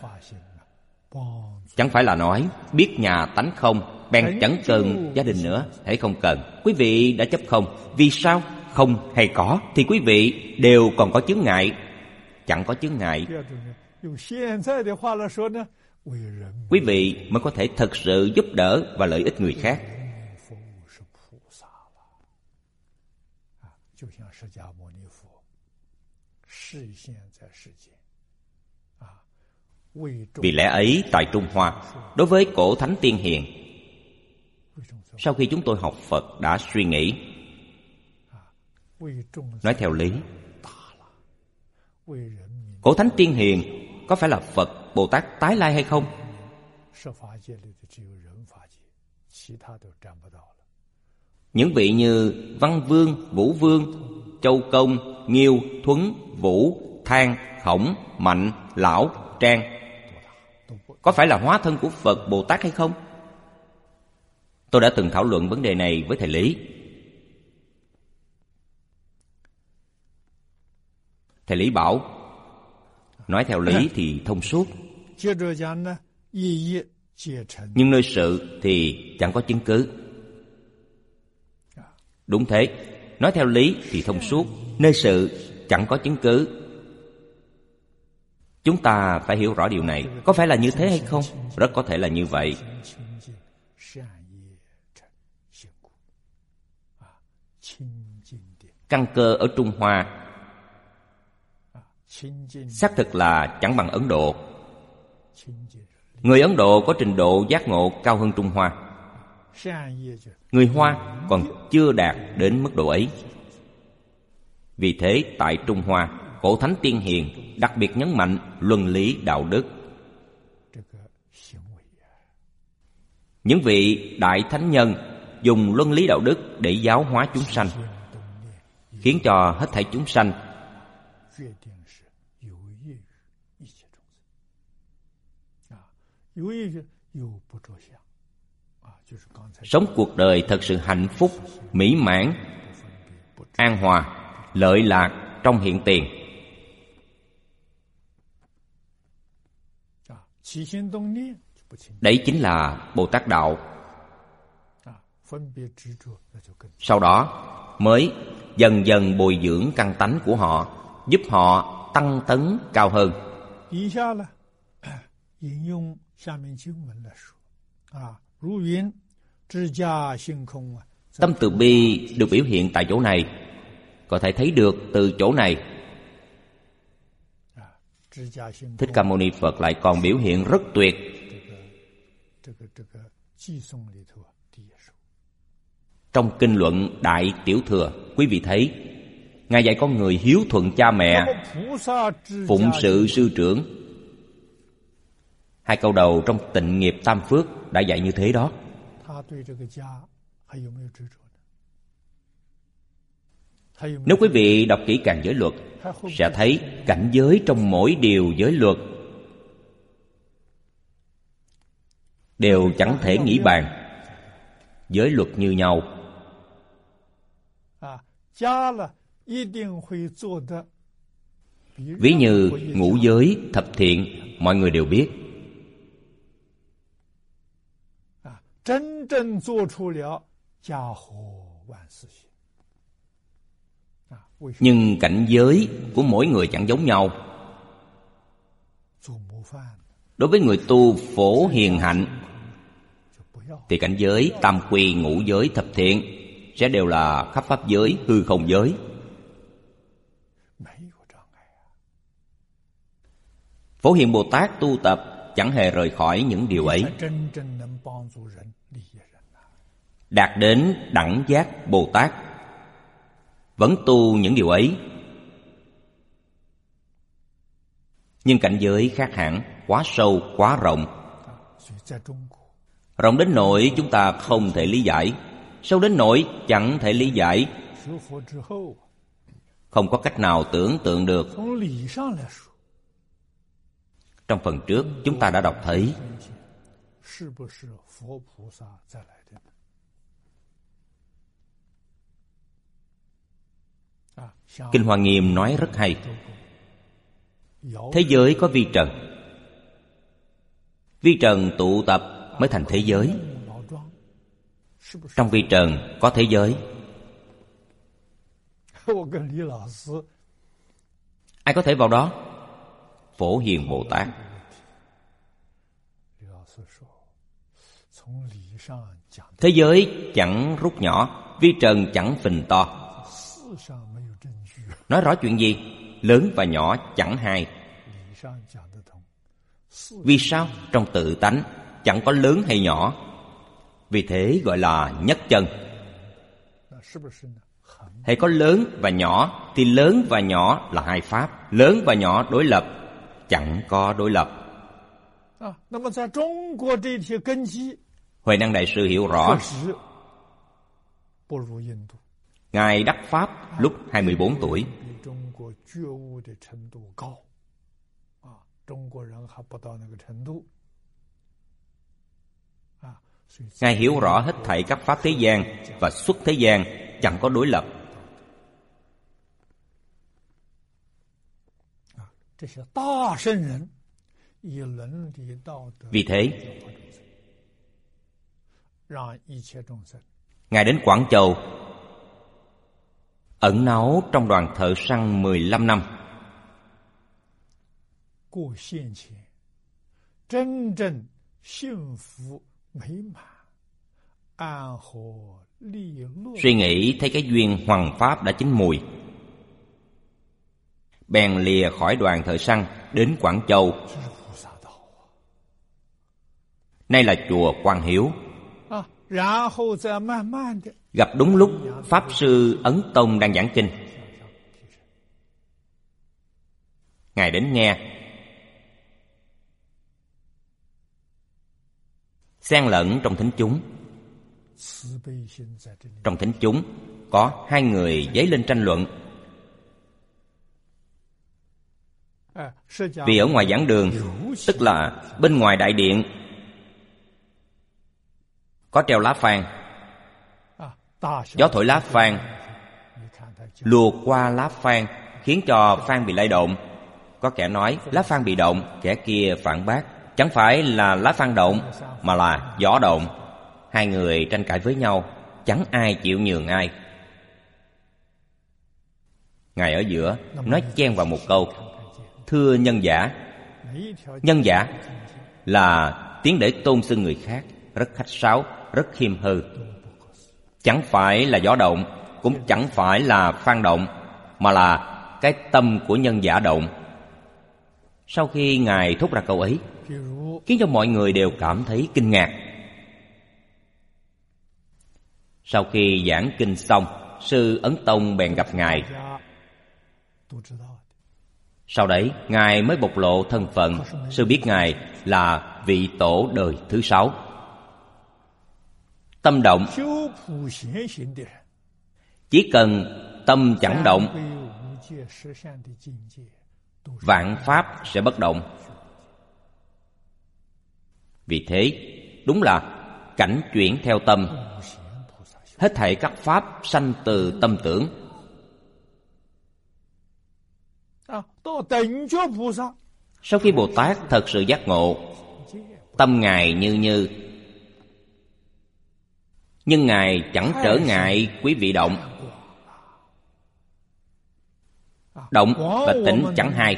Chẳng phải là nói biết nhà tánh không, bèn chẳng cần gia đình nữa. Hãy không cần. Quý vị đã chấp không. Vì sao? Không hay có thì quý vị đều còn có chướng ngại. Chẳng có chướng ngại, quý vị mới có thể thực sự giúp đỡ và lợi ích người khác. Vì lẽ ấy tại Trung Hoa, đối với cổ thánh tiên hiền, sau khi chúng tôi học Phật đã suy nghĩ, nói theo lý, cổ thánh tiên hiền có phải là Phật, Bồ Tát tái lai hay không? Những vị như Văn Vương, Vũ Vương, Châu Công, Nghiêu, Thuấn, Vũ, Thang, Khổng, Mạnh, Lão, Trang có phải là hóa thân của Phật, Bồ Tát hay không? Tôi đã từng thảo luận vấn đề này với thầy Lý. Thầy Lý bảo, nói theo lý thì thông suốt, nhưng nơi sự thì chẳng có chứng cứ. Đúng thế, nói theo lý thì thông suốt, nơi sự chẳng có chứng cứ. Chúng ta phải hiểu rõ điều này. Có phải là như thế hay không? Rất có thể là như vậy. Căn cơ ở Trung Hoa xác thực là chẳng bằng Ấn Độ. Người Ấn Độ có trình độ giác ngộ cao hơn Trung Hoa. Người Hoa còn chưa đạt đến mức độ ấy. Vì thế tại Trung Hoa, cổ thánh tiên hiền đặc biệt nhấn mạnh luân lý đạo đức. Những vị đại thánh nhân dùng luân lý đạo đức để giáo hóa chúng sanh, khiến cho hết thảy chúng sanh sống cuộc đời thật sự hạnh phúc, mỹ mãn, an hòa, lợi lạc trong hiện tiền. Đấy chính là Bồ Tát Đạo. Sau đó mới dần dần bồi dưỡng căn tánh của họ, giúp họ tăng tấn cao hơn. Tâm từ bi được biểu hiện tại chỗ này, có thể thấy được từ chỗ này. Thích Ca Mâu Ni Phật lại còn biểu hiện rất tuyệt. Trong kinh luận Đại Tiểu Thừa, quý vị thấy Ngài dạy con người hiếu thuận cha mẹ, phụng sự sư trưởng. Hai câu đầu trong Tịnh Nghiệp Tam Phước đã dạy như thế đó. Nếu quý vị đọc kỹ càng giới luật, sẽ thấy cảnh giới trong mỗi điều giới luật đều chẳng thể nghĩ bàn. Giới luật như nhau. Ví như ngũ giới thập thiện, mọi người đều biết. Nhưng cảnh giới của mỗi người chẳng giống nhau. Đối với người tu phổ hiền hạnh thì cảnh giới tam quy ngũ giới thập thiện sẽ đều là khắp pháp giới, hư không giới. Phổ Hiền Bồ Tát tu tập chẳng hề rời khỏi những điều ấy. Đạt đến đẳng giác Bồ Tát vẫn tu những điều ấy, nhưng cảnh giới khác hẳn, quá sâu, quá rộng. Rộng đến nỗi chúng ta không thể lý giải, sâu đến nỗi chẳng thể lý giải, không có cách nào tưởng tượng được. Trong phần trước chúng ta đã đọc thấy Kinh Hoa Nghiêm nói rất hay. Thế giới có vi trần, vi trần tụ tập mới thành thế giới. Trong vi trần có thế giới. Ai có thể vào đó? Phổ Hiền Bồ Tát. Thế giới chẳng rút nhỏ, vi trần chẳng phình to. Nói rõ chuyện gì? Lớn và nhỏ chẳng hai. Vì sao? Trong tự tánh chẳng có lớn hay nhỏ. Vì thế gọi là nhất chân. Hãy có lớn và nhỏ thì lớn và nhỏ là hai pháp. Lớn và nhỏ đối lập, chẳng có đối lập. Huệ Năng Đại Sư hiểu rõ. Ngài đắc pháp lúc hai mươi bốn tuổi. Ngài hiểu rõ hết thảy các pháp thế gian và xuất thế gian chẳng có đối lập. Vì thế, Ngài đến Quảng Châu ẩn náu trong đoàn thợ săn mười lăm năm. Suy nghĩ thấy cái duyên hoằng pháp đã chín mùi, bèn lìa khỏi đoàn thợ săn đến Quảng Châu. Nay là chùa Quang Hiếu. Gặp đúng lúc Pháp Sư Ấn Tông đang giảng kinh. Ngài đến nghe, xen lẫn trong thính chúng. Trong thính chúng có hai người dấy lên tranh luận. Vì ở ngoài giảng đường, tức là bên ngoài đại điện, có treo lá phan. Gió thổi lá phan, lùa qua lá phan, khiến cho phan bị lay động. Có kẻ nói lá phan bị động, kẻ kia phản bác chẳng phải là lá phan động, mà là gió động. Hai người tranh cãi với nhau, chẳng ai chịu nhường ai. Ngài ở giữa nói chen vào một câu: thưa nhân giả. Nhân giả là tiếng để tôn xưng người khác, rất khách sáo, rất khiêm hư. Chẳng phải là gió động, cũng chẳng phải là phan động, mà là cái tâm của nhân giả động. Sau khi Ngài thốt ra câu ấy, khiến cho mọi người đều cảm thấy kinh ngạc. Sau khi giảng kinh xong, Sư Ấn Tông bèn gặp Ngài. Sau đấy, Ngài mới bộc lộ thân phận. Sư biết Ngài là vị tổ đời thứ sáu. Tâm động, chỉ cần tâm chẳng động, vạn pháp sẽ bất động. Vì thế, đúng là cảnh chuyển theo tâm. Hết thảy các pháp sanh từ tâm tưởng. Sau khi Bồ Tát thật sự giác ngộ, tâm Ngài như như, nhưng Ngài chẳng trở ngại quý vị động. Động và tĩnh chẳng hai.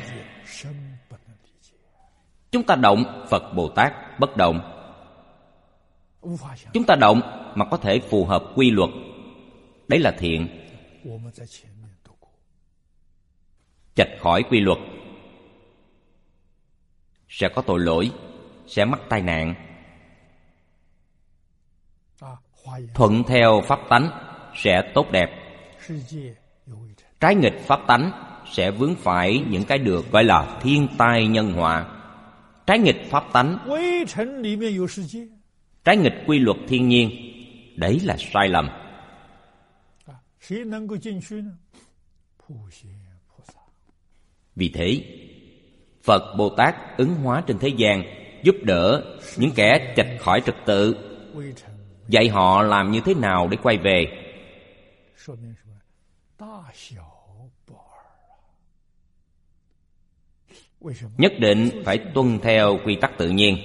Chúng ta động, Phật Bồ Tát bất động. Chúng ta động mà có thể phù hợp quy luật, đấy là thiện. Chệch khỏi quy luật sẽ có tội lỗi. sẽ mắc tai nạn. Thuận theo pháp tánh sẽ tốt đẹp. Trái nghịch pháp tánh sẽ vướng phải những cái được gọi là thiên tai nhân họa. Trái nghịch pháp tánh, trái nghịch quy luật thiên nhiên, đấy là sai lầm. Vì thế, Phật Bồ Tát ứng hóa trên thế gian, giúp đỡ những kẻ chệch khỏi trật tự, dạy họ làm như thế nào để quay về. Nhất định phải tuân theo quy tắc tự nhiên,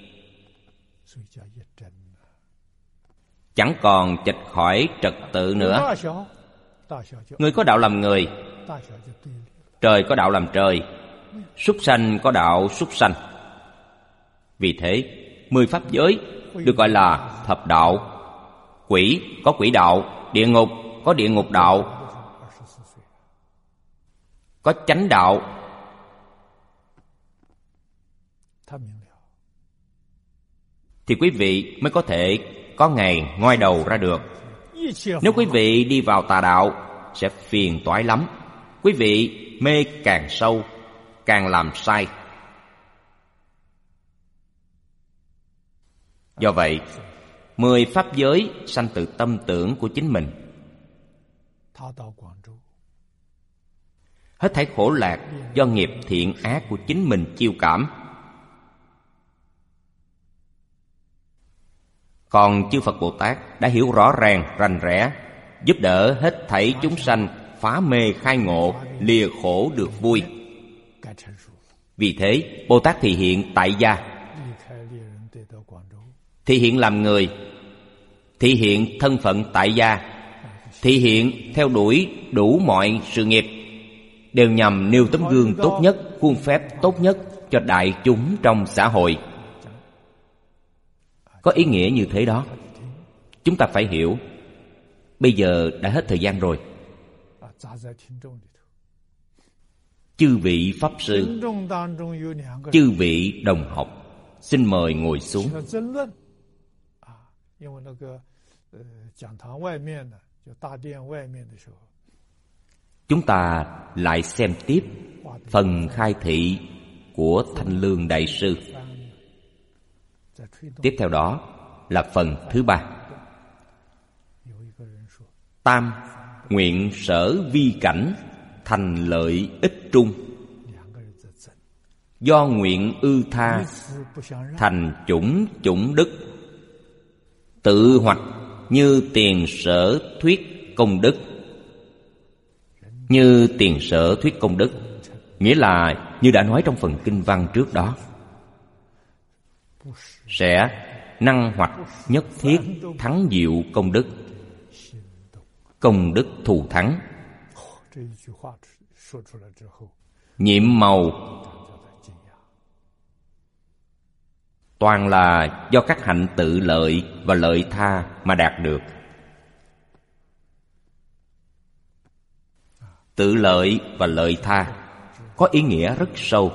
chẳng còn chệch khỏi trật tự nữa. Người có đạo làm người, trời có đạo làm trời, súc sanh có đạo súc sanh. Vì thế, mười pháp giới được gọi là thập đạo. Quỷ có quỷ đạo, địa ngục có địa ngục đạo, có chánh đạo. Thì quý vị mới có thể có ngày ngoi đầu ra được. Nếu quý vị đi vào tà đạo sẽ phiền toái lắm. Quý vị mê càng sâu, càng làm sai. Do vậy, mười pháp giới sanh từ tâm tưởng của chính mình. Hết thảy khổ lạc do nghiệp thiện ác của chính mình chiêu cảm. Còn chư Phật Bồ Tát đã hiểu rõ ràng, rành rẽ, giúp đỡ hết thảy chúng sanh phá mê khai ngộ, lìa khổ được vui. Vì thế, Bồ Tát thị hiện tại gia, thị hiện làm người, thị hiện thân phận tại gia, thị hiện theo đuổi đủ mọi sự nghiệp, đều nhằm nêu tấm gương tốt nhất, khuôn phép tốt nhất cho đại chúng trong xã hội. Có ý nghĩa như thế đó. Chúng ta phải hiểu. Bây giờ đã hết thời gian rồi. Chư vị Pháp Sư, chư vị đồng học, xin mời ngồi xuống. Chúng ta lại xem tiếp phần khai thị của Thanh Lương Đại Sư. Tiếp theo đó là phần thứ ba. Tam nguyện sở vi cảnh, thành lợi ích trung. Do nguyện ư tha, thành chủng chủng đức. Tự hoạch như tiền sở thuyết công đức. Như tiền sở thuyết công đức, nghĩa là như đã nói trong phần kinh văn trước đó, sẽ năng hoạch nhất thiết thắng diệu công đức. Công đức thù thắng. Nhiệm màu toàn là do các hạnh tự lợi và lợi tha mà đạt được. Tự lợi và lợi tha có ý nghĩa rất sâu.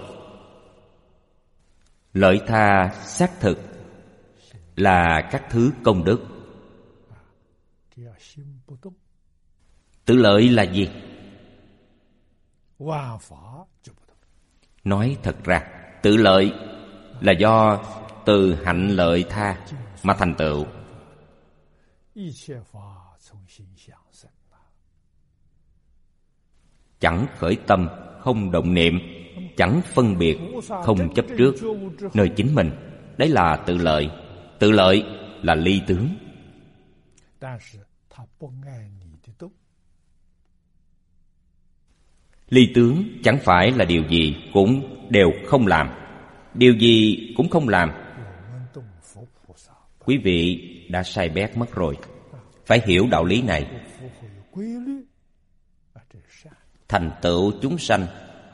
Lợi tha xác thực là các thứ công đức. Tự lợi là gì? Nói thật ra, tự lợi là do từ hạnh lợi tha mà thành tựu. Chẳng khởi tâm, không động niệm, chẳng phân biệt, không chấp trước nơi chính mình. Đấy là tự lợi. Tự lợi là ly tướng. Ly tướng chẳng phải là điều gì cũng đều không làm, điều gì cũng không làm. Quý vị đã sai bét mất rồi. Phải hiểu đạo lý này. Thành tựu chúng sanh,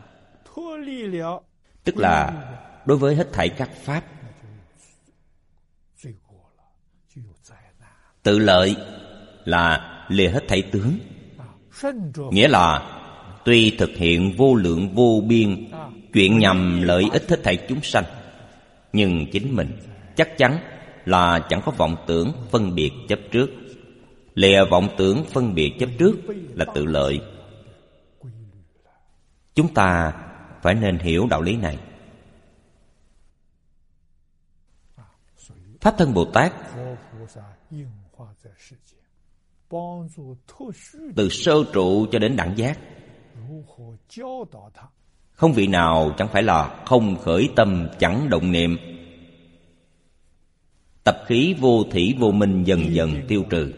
tức là đối với hết thảy các pháp. Tự lợi là lìa hết thảy tướng, nghĩa là tuy thực hiện vô lượng vô biên chuyện nhằm lợi ích hết thảy chúng sanh, Nhưng chính mình chắc chắn là chẳng có vọng tưởng phân biệt chấp trước. Lìa vọng tưởng phân biệt chấp trước là tự lợi. Chúng ta phải nên hiểu đạo lý này. Pháp Thân Bồ Tát từ sơ trụ cho đến đẳng giác, không vị nào chẳng phải là không khởi tâm chẳng động niệm. Tập khí vô thỉ vô minh dần dần tiêu trừ.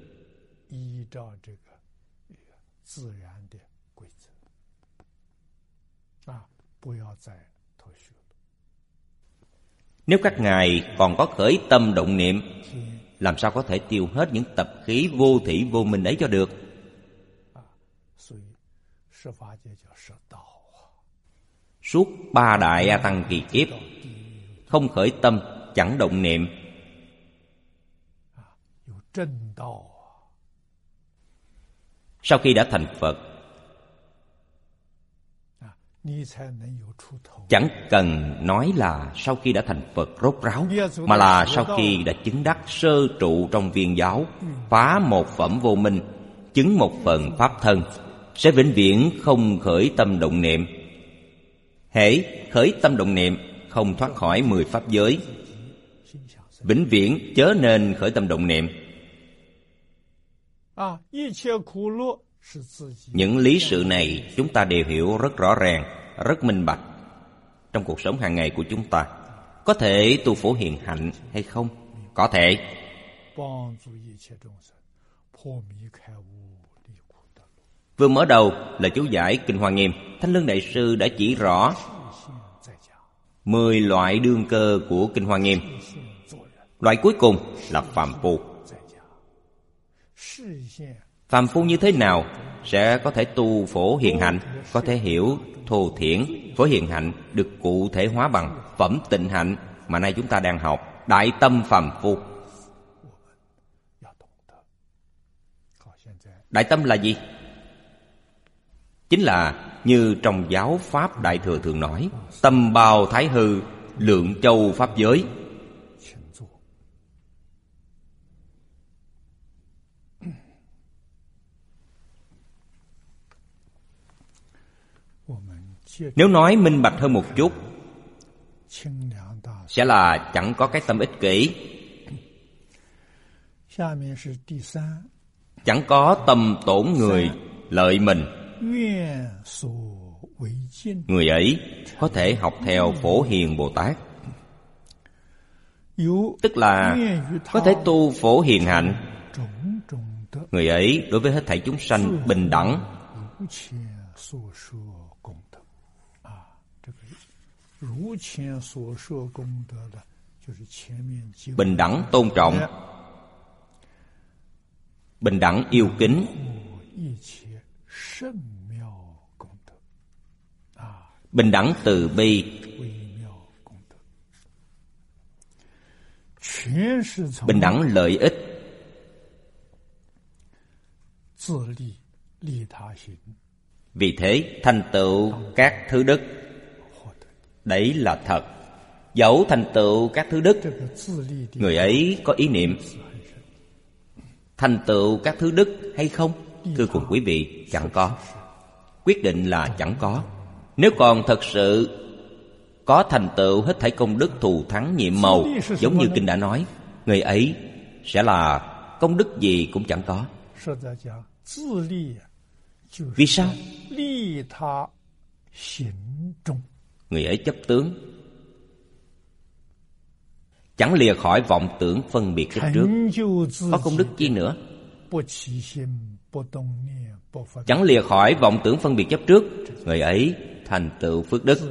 Nếu các ngài còn có khởi tâm động niệm, làm sao có thể tiêu hết những tập khí vô thỉ vô minh ấy cho được? Suốt ba đại A Tăng kỳ kiếp, không khởi tâm chẳng động niệm. Sau khi đã thành Phật, chẳng cần nói là sau khi đã thành Phật rốt ráo, mà là sau khi đã chứng đắc sơ trụ trong viên giáo, phá một phẩm vô minh, chứng một phần pháp thân, sẽ vĩnh viễn không khởi tâm động niệm. Hễ khởi tâm động niệm, không thoát khỏi mười pháp giới. Vĩnh viễn chớ nên khởi tâm động niệm. Những lý sự này chúng ta đều hiểu rất rõ ràng, rất minh bạch. Trong cuộc sống hàng ngày của chúng ta, có thể tu phổ hiền hạnh hay không? Có thể. Vừa mở đầu là chú giải Kinh Hoa Nghiêm, Thanh Lương Đại Sư đã chỉ rõ mười loại đương cơ của Kinh Hoa Nghiêm. Loại cuối cùng là phàm phu. Phàm phu như thế nào sẽ có thể tu phổ hiền hạnh, có thể hiểu thô thiển phổ hiền hạnh, được cụ thể hóa bằng phẩm tịnh hạnh mà nay chúng ta đang học, đại tâm phàm phu. Đại tâm là gì? Chính là như trong giáo pháp Đại Thừa thường nói, tâm bao thái hư, lượng châu pháp giới. Nếu nói minh bạch hơn một chút, sẽ là chẳng có cái tâm ích kỷ, chẳng có tâm tổn người, lợi mình. Người ấy có thể học theo Phổ Hiền Bồ Tát, tức là có thể tu phổ hiền hạnh. Người ấy đối với hết thảy chúng sanh bình đẳng. Bình đẳng tôn trọng, bình đẳng yêu kính, bình đẳng từ bi, bình đẳng lợi ích. Vì thế thành tựu các thứ đức, đấy là thật. Dẫu thành tựu các thứ đức, người ấy có ý niệm thành tựu các thứ đức hay không? Thưa cùng quý vị, chẳng có. Quyết định là chẳng có. Nếu còn thật sự có thành tựu hết thảy công đức thù thắng nhiệm màu, giống như Kinh đã nói, người ấy sẽ là công đức gì cũng chẳng có. Vì sao? Người ấy chấp tướng, chẳng lìa khỏi vọng tưởng phân biệt chấp trước. Có công đức chi nữa? Chẳng lìa khỏi vọng tưởng phân biệt chấp trước, người ấy thành tựu phước đức.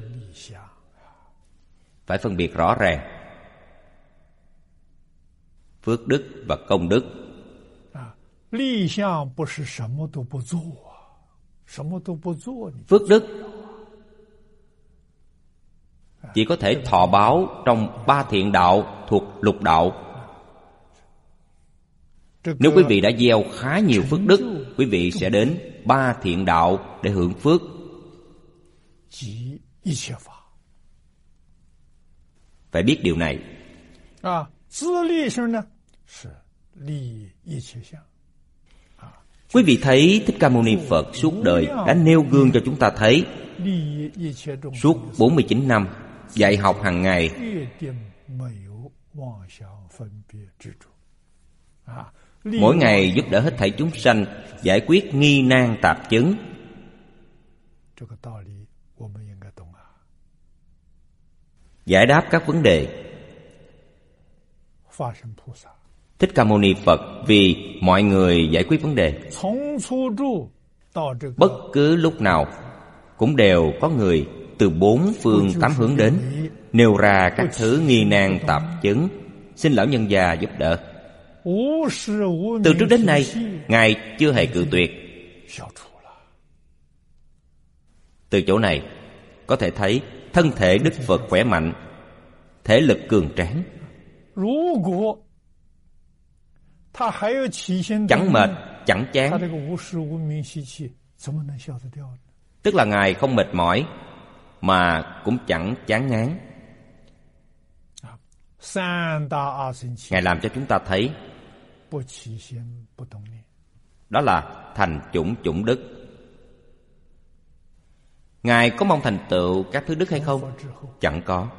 Phải phân biệt rõ ràng phước đức và công đức. Phước đức chỉ có thể thọ báo trong ba thiện đạo thuộc lục đạo. Nếu quý vị đã gieo khá nhiều phước đức, quý vị sẽ đến ba thiện đạo để hưởng phước. Phải biết điều này. À, tự利性呢是利一切相. Quý vị thấy Thích Ca Mâu Ni Phật suốt đời đã nêu gương cho chúng ta thấy. Suốt bốn mươi chín năm dạy học hàng ngày, mỗi ngày giúp đỡ hết thảy chúng sanh giải quyết nghi nan tạp chứng. Giải đáp các vấn đề. Thích Ca Mâu Ni Phật vì mọi người giải quyết vấn đề. Bất cứ lúc nào cũng đều có người từ bốn phương tám hướng đến, nêu ra các thứ nghi nan tạp chứng, xin lão nhân gia giúp đỡ. Từ trước đến nay, Ngài chưa hề cự tuyệt. Từ chỗ này có thể thấy thân thể Đức Phật khỏe mạnh, thể lực cường tráng, chẳng mệt, chẳng chán. Tức là Ngài không mệt mỏi mà cũng chẳng chán ngán. Ngài làm cho chúng ta thấy đó là thành chủng chủng đức. Ngài có mong thành tựu các thứ đức hay không? Chẳng có.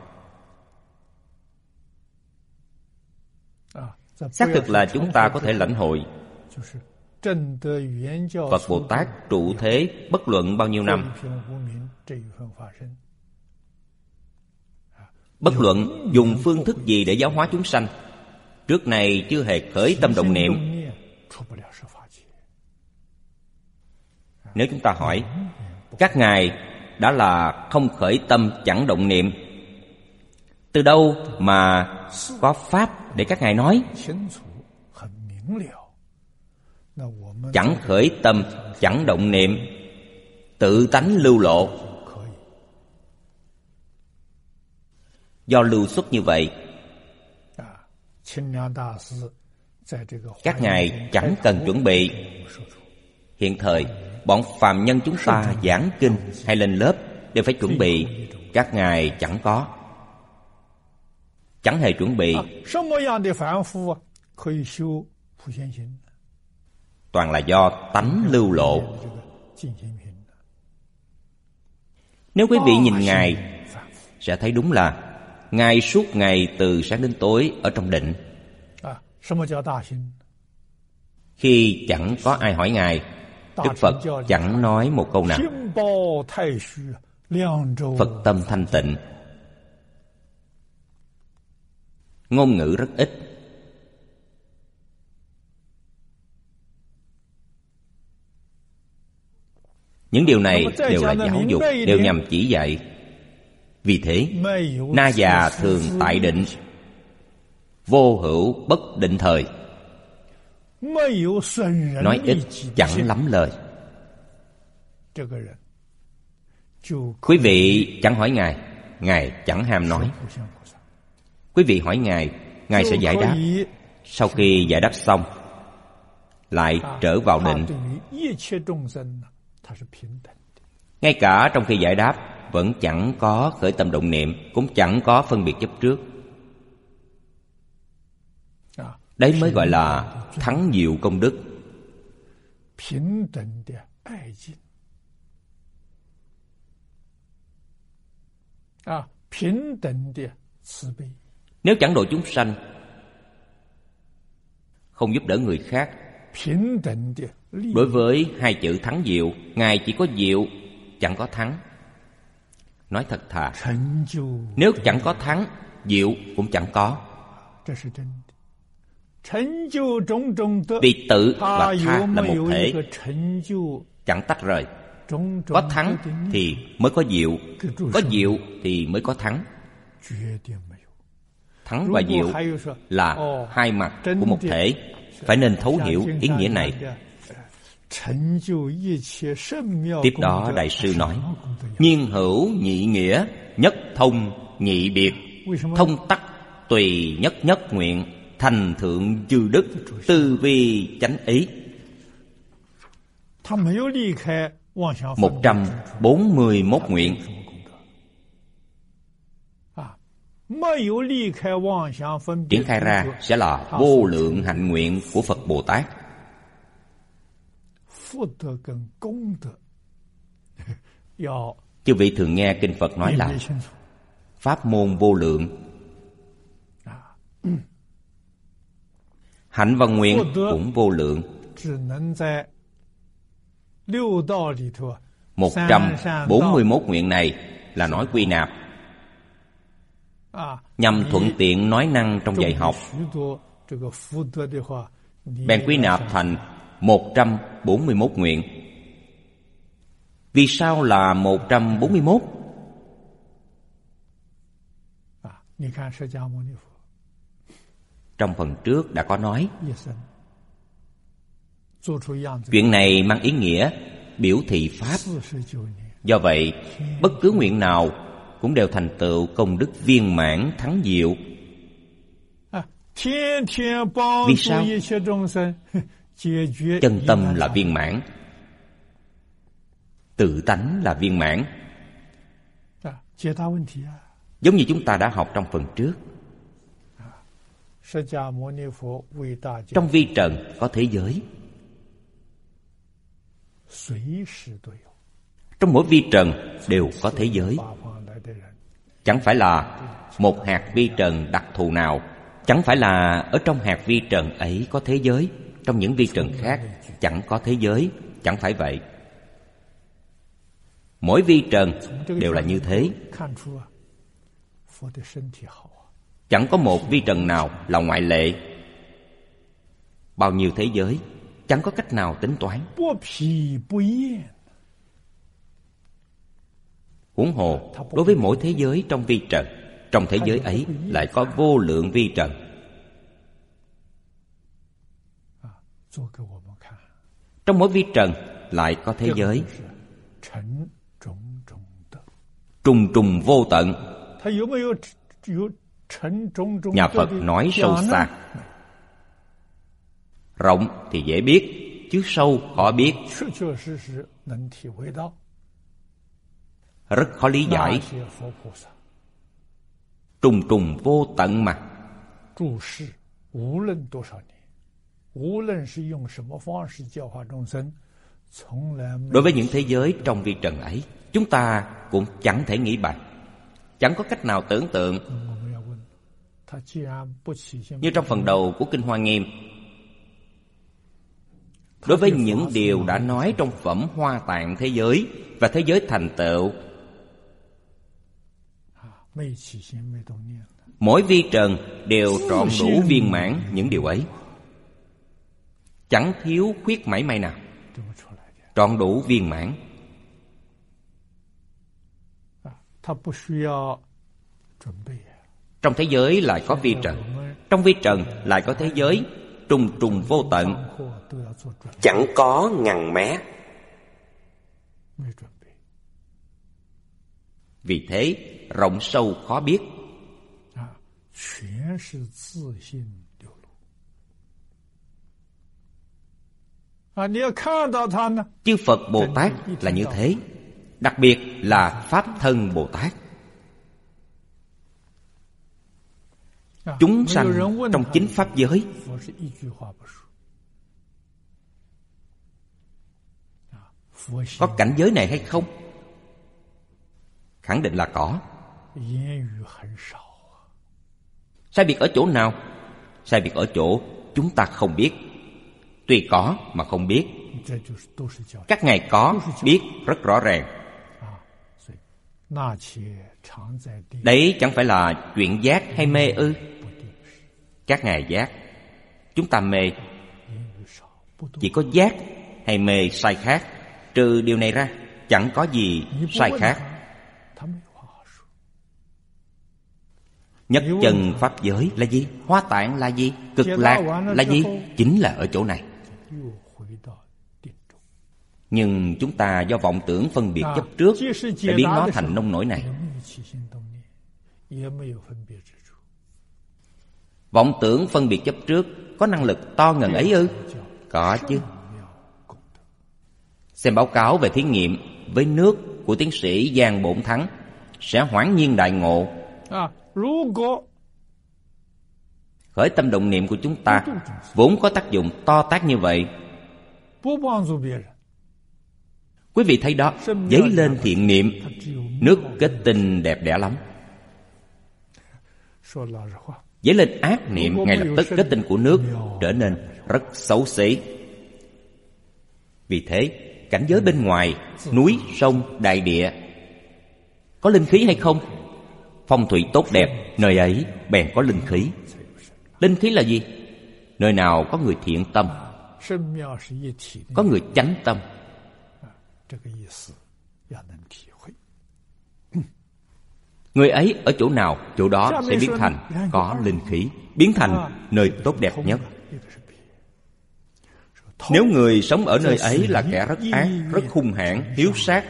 Xác thực là chúng ta có thể lãnh hội. Phật Bồ Tát trụ thế bất luận bao nhiêu năm, bất luận dùng phương thức gì để giáo hóa chúng sanh, trước này chưa hề khởi tâm động niệm. Nếu chúng ta hỏi, các ngài đã là không khởi tâm chẳng động niệm, từ đâu mà có pháp để các ngài nói? Chẳng khởi tâm chẳng động niệm, tự tánh lưu lộ. Do lưu xuất như vậy, các ngài chẳng cần chuẩn bị. Hiện thời bọn phàm nhân chúng ta giảng kinh hay lên lớp đều phải chuẩn bị, các ngài chẳng có, chẳng hề chuẩn bị. Toàn là do tánh lưu lộ. Nếu quý vị nhìn Ngài sẽ thấy đúng là Ngài suốt ngày từ sáng đến tối ở trong định. Khi chẳng có ai hỏi Ngài, Đức Phật chẳng nói một câu nào. Phật tâm thanh tịnh, ngôn ngữ rất ít. Những điều này đều là giáo dục, đều nhằm chỉ dạy. Vì thế, Na già thường tại định, vô hữu bất định thời. Nói ít chẳng lắm lời. Quý vị chẳng hỏi Ngài, Ngài chẳng ham nói. Quý vị hỏi Ngài, Ngài sẽ giải đáp. Sau khi giải đáp xong, lại trở vào định. Ngay cả trong khi giải đáp vẫn chẳng có khởi tâm động niệm, cũng chẳng có phân biệt chấp trước. Đấy mới gọi là thắng diệu công đức. Nếu chẳng độ chúng sanh, không giúp đỡ người khác, đối với hai chữ thắng diệu, Ngài chỉ có diệu, chẳng có thắng. Nói thật thà, nếu chẳng có thắng, diệu cũng chẳng có. Vì tự và tha là một thể, chẳng tách rời. Có thắng thì mới có diệu, có diệu thì mới có thắng. Thắng và diệu là hai mặt của một thể, phải nên thấu hiểu ý nghĩa này. Tiếp đó Đại sư nói, nhiên hữu nhị nghĩa, nhất thông nhị biệt, thông tắc tùy nhất nhất nguyện, thành thượng chư đức, tư vi chánh ý. Một trăm bốn mươi mốt nguyện. triển khai ra sẽ là vô lượng hạnh nguyện của Phật Bồ Tát. Chư vị thường nghe Kinh Phật nói là pháp môn vô lượng, hạnh và nguyện cũng vô lượng. Một trăm bốn mươi mốt nguyện này là nói quy nạp, nhằm thuận tiện nói năng trong dạy học, bèn quy nạp thành một trăm bốn mươi mốt nguyện. Vì sao là một trăm bốn mươi mốt? Trong phần trước đã có nói, chuyện này mang ý nghĩa biểu thị pháp. Do vậy, bất cứ nguyện nào cũng đều thành tựu công đức viên mãn thắng diệu. Vì sao? Chân tâm là viên mãn, tự tánh là viên mãn. Giống như chúng ta đã học trong phần trước, trong vi trần có thế giới, trong mỗi vi trần đều có thế giới. Chẳng phải là một hạt vi trần đặc thù nào, chẳng phải là ở trong hạt vi trần ấy có thế giới, trong những vi trần khác chẳng có thế giới. Chẳng phải vậy. Mỗi vi trần đều là như thế. Chẳng có một vi trần nào là ngoại lệ. Bao nhiêu thế giới, chẳng có cách nào tính toán. Huống hồ, đối với mỗi thế giới trong vi trần, trong thế giới ấy lại có vô lượng vi trần. Trong mỗi vi trần lại có thế giới, trùng trùng vô tận. Nhà Phật nói sâu xa. Rộng thì dễ biết, chứ sâu khó biết, rất khó lý giải. Trùng trùng vô tận mà. Đối với những thế giới trong vi trần ấy, chúng ta cũng chẳng thể nghĩ bằng, chẳng có cách nào tưởng tượng. Như trong phần đầu của Kinh Hoa Nghiêm, đối với những điều đã nói trong phẩm Hoa Tạng thế giới và thế giới thành tựu, mỗi vi trần đều trọn đủ viên mãn những điều ấy, chẳng thiếu khuyết mảy may nào, trọn đủ viên mãn. Trong thế giới lại có vi trần, trong vi trần lại có thế giới, trùng trùng vô tận, chẳng có ngần mé. Vì thế rộng sâu khó biết. Chư Phật Bồ Tát là như thế, đặc biệt là Pháp Thân Bồ Tát. Chúng sanh trong chính pháp giới, có cảnh giới này hay không? Khẳng định là có. Sai biệt ở chỗ nào? Sai biệt ở chỗ chúng ta không biết. Tuy có mà không biết. Các ngài có biết rất rõ ràng. Đấy chẳng phải là chuyện giác hay mê ư? Các ngài giác, chúng ta mê. Chỉ có giác hay mê sai khác. Trừ điều này ra, chẳng có gì sai khác. Nhất chân pháp giới là gì? Hoa Tạng là gì? Cực lạc là gì? Chính là ở chỗ này. Nhưng chúng ta do vọng tưởng phân biệt chấp trước để biến nó thành nông nổi này. Vọng tưởng phân biệt chấp trước có năng lực to ngần ấy ư? Có chứ. Xem báo cáo về thí nghiệm với nước của tiến sĩ Giang Bổn Thắng sẽ hoảng nhiên đại ngộ. Khởi tâm động niệm của chúng ta vốn có tác dụng to tát như vậy. Quý vị thấy đó, dấy lên thiện niệm, nước kết tinh đẹp đẽ lắm. Dấy lên ác niệm, ngay lập tức kết tinh của nước trở nên rất xấu xí. Vì thế, cảnh giới bên ngoài, núi, sông, đại địa có linh khí hay không? Phong thủy tốt đẹp, nơi ấy bèn có linh khí. Linh khí là gì? Nơi nào có người thiện tâm, có người chánh tâm. Người ấy ở chỗ nào, chỗ đó sẽ biến thành có linh khí, biến thành nơi tốt đẹp nhất. Nếu người sống ở nơi ấy là kẻ rất ác, rất hung hãn, hiếu sát,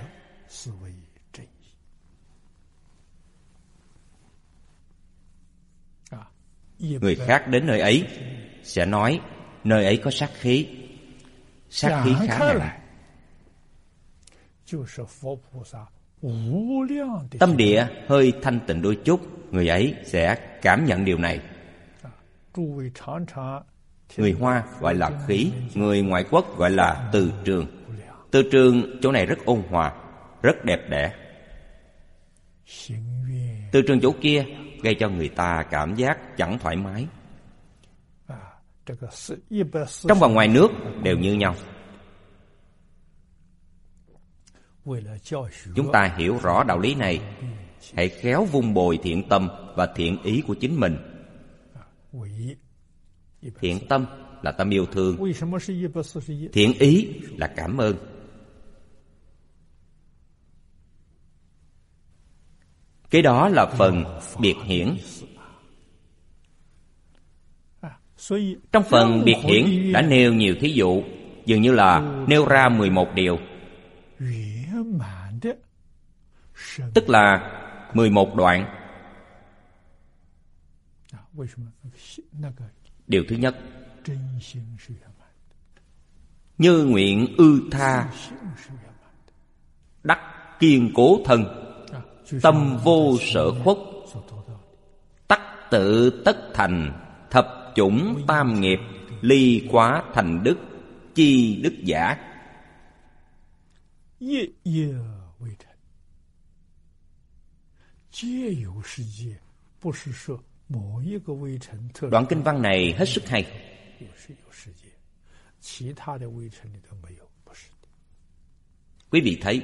người khác đến nơi ấy sẽ nói nơi ấy có sát khí. Sát khí khá nặng. Tâm địa hơi thanh tịnh đôi chút, người ấy sẽ cảm nhận điều này. Người Hoa gọi là khí, người ngoại quốc gọi là từ trường. Từ trường chỗ này rất ôn hòa, rất đẹp đẽ. Từ trường chỗ kia gây cho người ta cảm giác chẳng thoải mái. Trong và ngoài nước đều như nhau. Chúng ta hiểu rõ đạo lý này, hãy khéo vun bồi thiện tâm và thiện ý của chính mình. Thiện tâm là tâm yêu thương, thiện ý là cảm ơn. Cái đó là phần biệt hiển. Trong phần biệt hiển đã nêu nhiều thí dụ, dường như là nêu ra mười một điều, tức là mười một đoạn. Điều thứ nhất, như nguyện ư tha, đắc kiên cố thân, tâm vô sở khuất, tắc tự tất thành, thập chủng tam nghiệp, ly quá thành đức, chi đức giả. Đoạn kinh văn này hết sức hay. Quý vị thấy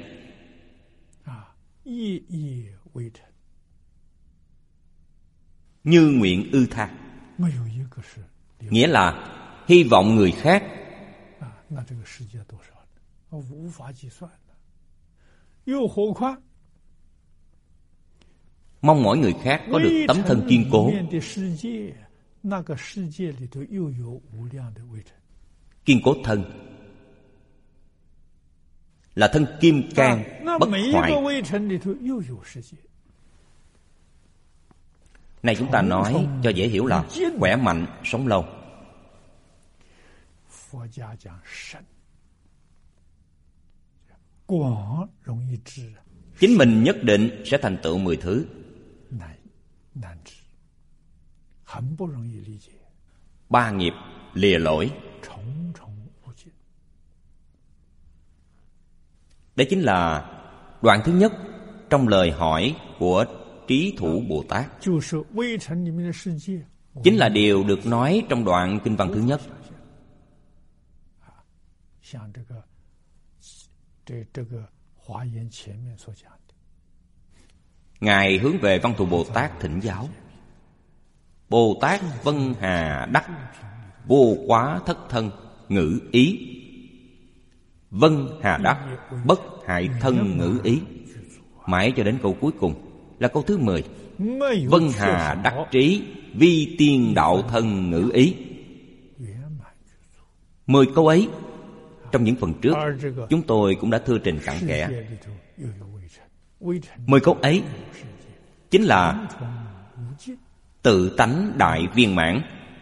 như nguyện ư tha, nghĩa là hy vọng người khác. Mong mỏi người khác có được tấm thân kiên cố. Kiên cố thân là thân kim cang bất hoại. Này chúng ta nói cho dễ hiểu là khỏe mạnh, sống lâu. Chính mình nhất định sẽ thành tựu mười thứ. Ba nghiệp lìa lỗi. Đấy chính là đoạn thứ nhất trong lời hỏi của Trí Thủ Bồ Tát. Chính là điều được nói trong đoạn kinh văn thứ nhất. Ngài hướng về Văn Thù Bồ Tát thỉnh giáo. Bồ Tát Vân Hà đắc vô quá thất thân ngữ ý. Vân Hà đắc bất hại thân ngữ ý. Mãi cho đến câu cuối cùng là câu thứ mười. Vân Hà đắc trí vi tiên đạo thân ngữ ý. Mười câu ấy trong những phần trước chúng tôi cũng đã thưa trình cặn kẽ. Mười câu ấy chính là tự tánh đại viên mãn.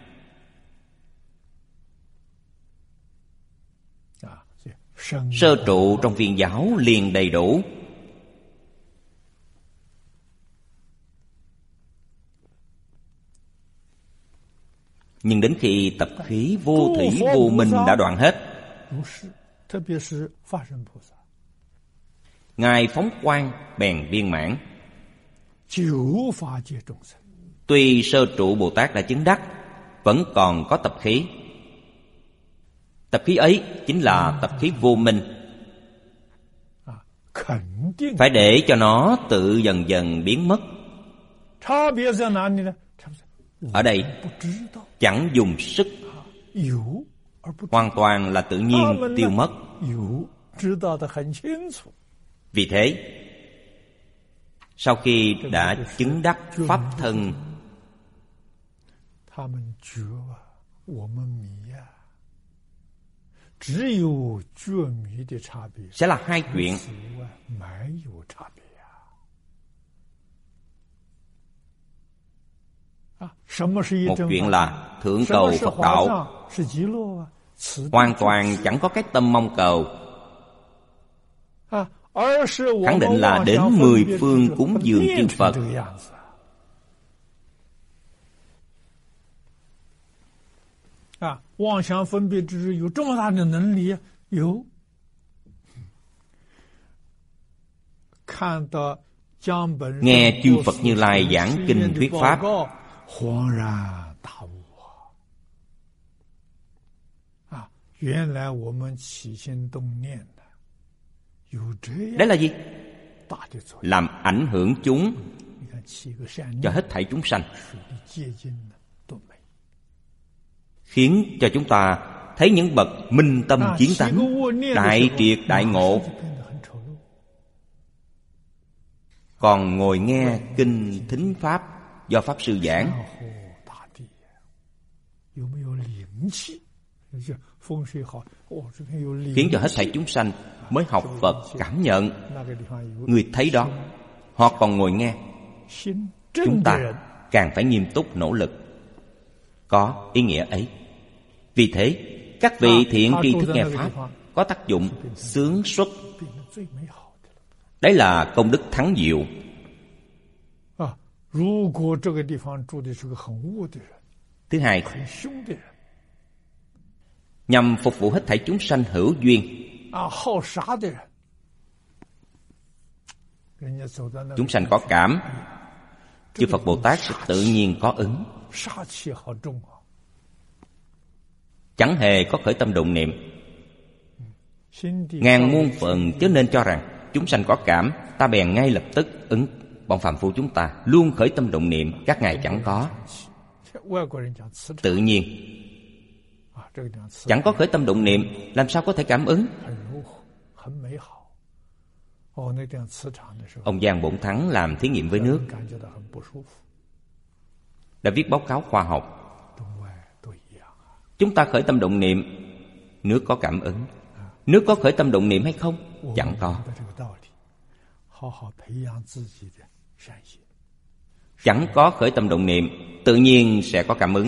Sơ trụ trong viên giáo liền đầy đủ. Nhưng đến khi tập khí vô thủy vô minh đã đoạn hết, Ngài phóng quang bèn viên mãn. Tuy sơ trụ Bồ Tát đã chứng đắc, vẫn còn có tập khí. Tập khí ấy chính là tập khí vô minh. Phải để cho nó tự dần dần biến mất. Ở đây chẳng dùng sức, hoàn toàn là tự nhiên tiêu mất. Vì thế, sau khi đã chứng đắc pháp thân, sẽ là hai chuyện. Một chuyện là thượng cầu Phật đạo, hoàn toàn chẳng có cái tâm mong cầu, khẳng định là đến mười phương cúng dường chư Phật. Nghe chư Phật Như Lai giảng kinh thuyết pháp, đấy là gì? Làm ảnh hưởng chúng cho hết thảy chúng sanh, khiến cho chúng ta thấy những bậc minh tâm chiến tánh, đại triệt đại ngộ. Còn ngồi nghe kinh thính pháp do Pháp Sư giảng, khiến cho hết thảy chúng sanh mới học Phật cảm nhận. Người thấy đó, họ còn ngồi nghe. Chúng ta càng phải nghiêm túc nỗ lực, có ý nghĩa ấy. Vì thế, các vị thiện tri thức nghe pháp có tác dụng xướng xuất. Đấy là công đức thắng diệu. Thứ hai, nhằm phục vụ hết thảy chúng sanh hữu duyên. Chúng sanh có cảm, chư Phật Bồ Tát sẽ tự nhiên có ứng. Chẳng hề có khởi tâm động niệm. Ngàn muôn phần chớ nên cho rằng chúng sanh có cảm, ta bèn ngay lập tức ứng. Bọn phàm phu chúng ta luôn khởi tâm động niệm, các ngài chẳng có. Tự nhiên chẳng có khởi tâm động niệm, làm sao có thể cảm ứng? Ông Giang Bổn Thắng làm thí nghiệm với nước, đã viết báo cáo khoa học. Chúng ta khởi tâm động niệm, nước có cảm ứng. Nước có khởi tâm động niệm hay không? Chẳng có. Chẳng có khởi tâm động niệm, tự nhiên sẽ có cảm ứng.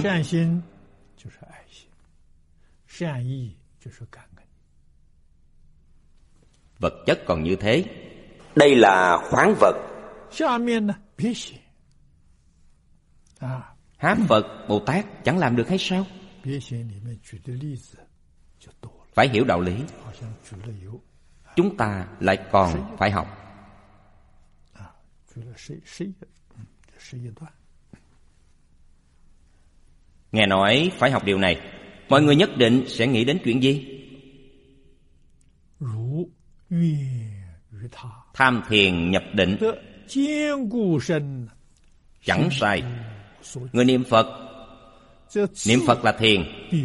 Vật chất còn như thế. Đây là khoáng vật. Há Phật Bồ Tát chẳng làm được hay sao? Phải hiểu đạo lý. Chúng ta lại còn phải học. Nghe nói phải học điều này, mọi người nhất định sẽ nghĩ đến chuyện gì? Tham thiền nhập định. Chẳng sai. Người niệm Phật, niệm Phật là thiền,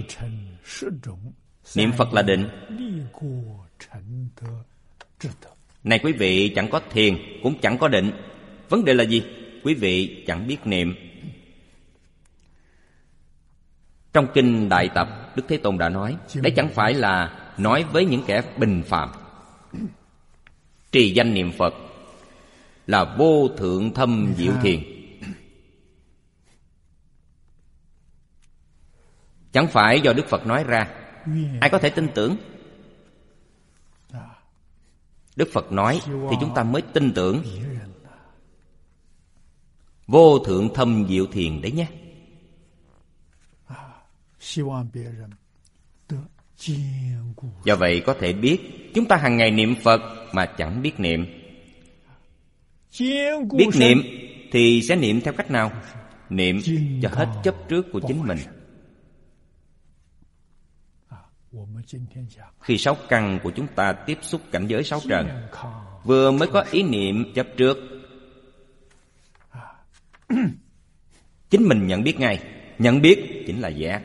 niệm Phật là định. Này quý vị, chẳng có thiền cũng chẳng có định. Vấn đề là gì? Quý vị chẳng biết niệm. Trong kinh Đại Tập, Đức Thế Tôn đã nói, đấy chẳng phải là nói với những kẻ bình phạm. Trì danh niệm Phật là vô thượng thâm diệu thiền. Chẳng phải do Đức Phật nói ra, ai có thể tin tưởng? Đức Phật nói thì chúng ta mới tin tưởng. Vô thượng thâm diệu thiền đấy nhé. Do vậy có thể biết chúng ta hàng ngày niệm Phật mà chẳng biết niệm. Biết niệm thì sẽ niệm theo cách nào? Niệm cho hết chấp trước của chính mình. Khi sáu căn của chúng ta tiếp xúc cảnh giới sáu trần, vừa mới có ý niệm chấp trước, chính mình nhận biết ngay. Nhận biết chính là giác.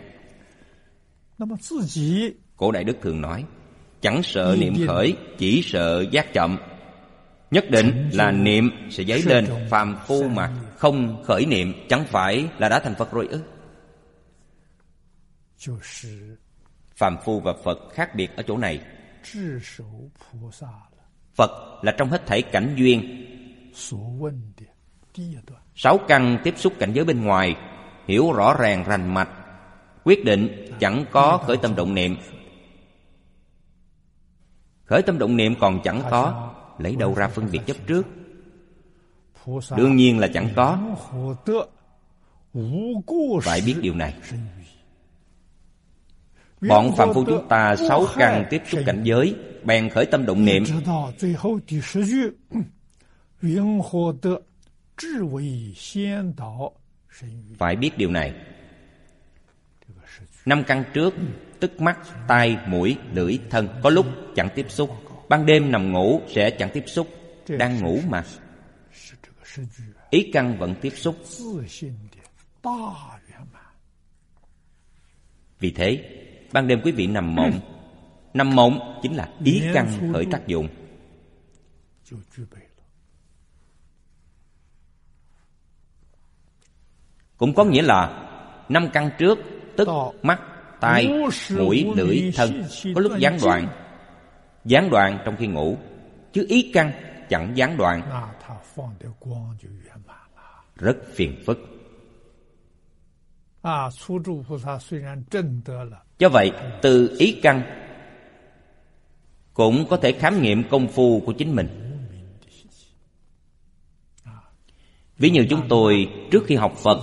Cổ Đại Đức thường nói, chẳng sợ niệm khởi, chỉ sợ giác chậm. Nhất định là niệm sẽ dấy lên. Phàm phu mà không khởi niệm chẳng phải là đã thành Phật rồi ư? Phàm phu và Phật khác biệt ở chỗ này. Phật là trong hết thảy cảnh duyên. Sáu căn tiếp xúc cảnh giới bên ngoài, hiểu rõ ràng rành mạch, quyết định chẳng có khởi tâm động niệm. Khởi tâm động niệm còn chẳng có, lấy đâu ra phân biệt chấp trước? Đương nhiên là chẳng có. Phải biết điều này. Bọn phàm phu chúng ta sáu căn tiếp xúc cảnh giới, bèn khởi tâm động niệm. Phải biết điều này. Năm căn trước, tức mắt, tai, mũi, lưỡi, thân, có lúc chẳng tiếp xúc. Ban đêm nằm ngủ sẽ chẳng tiếp xúc. Đang ngủ mà. Ý căn vẫn tiếp xúc. Vì thế, ban đêm quý vị nằm mộng. Nằm mộng chính là ý căn khởi tác dụng. Cũng có nghĩa là năm căn trước, tức mắt, tai, mũi, lưỡi, thân, có lúc gián đoạn. Gián đoạn trong khi ngủ, chứ ý căn chẳng gián đoạn. Rất phiền phức. Do vậy, từ ý căn cũng có thể khám nghiệm công phu của chính mình. Ví như chúng tôi trước khi học Phật,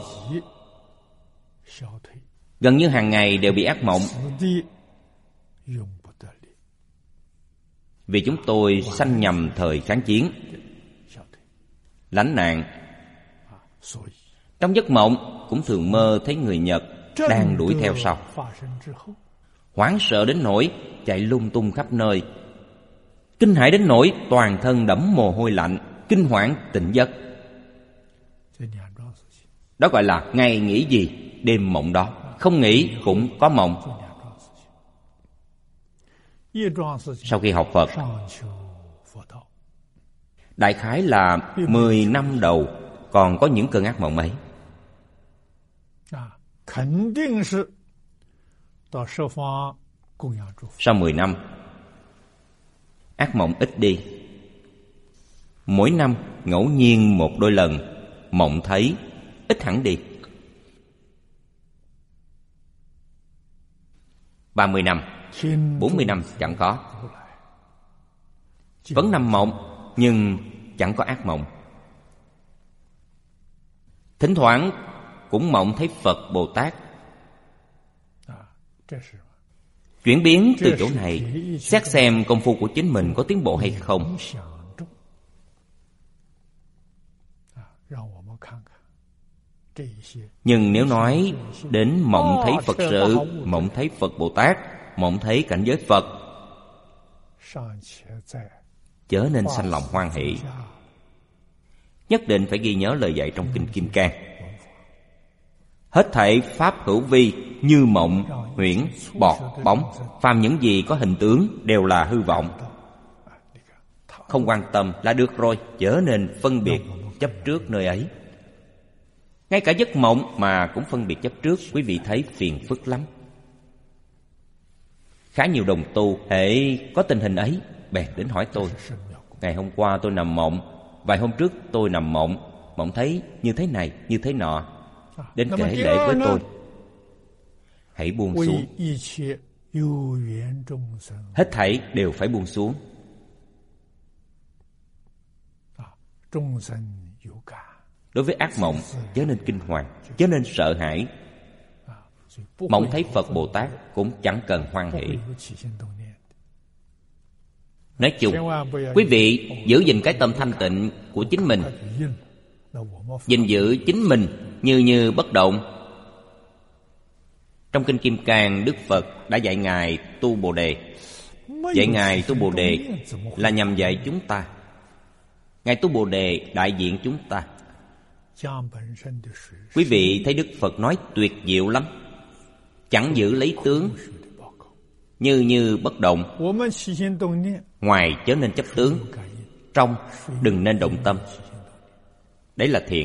gần như hàng ngày đều bị ác mộng. Vì chúng tôi sanh nhầm thời kháng chiến, lánh nạn. Trong giấc mộng cũng thường mơ thấy người Nhật đang đuổi theo sau. Hoảng sợ đến nỗi chạy lung tung khắp nơi. Kinh hãi đến nỗi toàn thân đẫm mồ hôi lạnh, kinh hoảng tỉnh giấc. Đó gọi là ngày nghĩ gì đêm mộng đó. Không nghĩ cũng có mộng. Sau khi học Phật, đại khái là mười năm đầu còn có những cơn ác mộng ấy. Sau mười năm, ác mộng ít đi. Mỗi năm ngẫu nhiên một đôi lần mộng thấy, ít hẳn đi. Ba mươi năm, bốn mươi năm chẳng có. Vẫn nằm mộng, nhưng chẳng có ác mộng. Thỉnh thoảng cũng mộng thấy Phật Bồ Tát. Chuyển biến từ chỗ này, xét xem công phu của chính mình có tiến bộ hay không. Nhưng nếu nói đến mộng thấy Phật sự, mộng thấy Phật Bồ Tát, mộng thấy cảnh giới Phật, chớ nên sanh lòng hoan hỷ. Nhất định phải ghi nhớ lời dạy trong Kinh Kim Cang. Hết thảy pháp hữu vi như mộng, huyễn, bọt, bóng, phàm những gì có hình tướng đều là hư vọng. Không quan tâm là được rồi, chớ nên phân biệt chấp trước nơi ấy. Ngay cả giấc mộng mà cũng phân biệt chấp trước, quý vị thấy phiền phức lắm. Khá nhiều đồng tu hễ có tình hình ấy bèn đến hỏi tôi: ngày hôm qua tôi nằm mộng, vài hôm trước tôi nằm mộng, mộng thấy như thế này, như thế nọ, đến kể lễ với tôi. Hãy buông xuống. Hết thảy đều phải buông xuống. Đối với ác mộng, chớ nên kinh hoàng, chớ nên sợ hãi. mong thấy Phật Bồ Tát cũng chẳng cần hoan hỷ. Nói chung, quý vị giữ gìn cái tâm thanh tịnh của chính mình, gìn giữ chính mình như như bất động. Trong Kinh Kim Cang, Đức Phật đã dạy Ngài tu Bồ Đề. Dạy Ngài tu Bồ Đề là nhằm dạy chúng ta. Ngài tu Bồ Đề đại diện chúng ta. Quý vị thấy Đức Phật nói tuyệt diệu lắm. Chẳng giữ lấy tướng, như như bất động. Ngoài chớ nên chấp tướng, trong đừng nên động tâm. Đấy là thiền.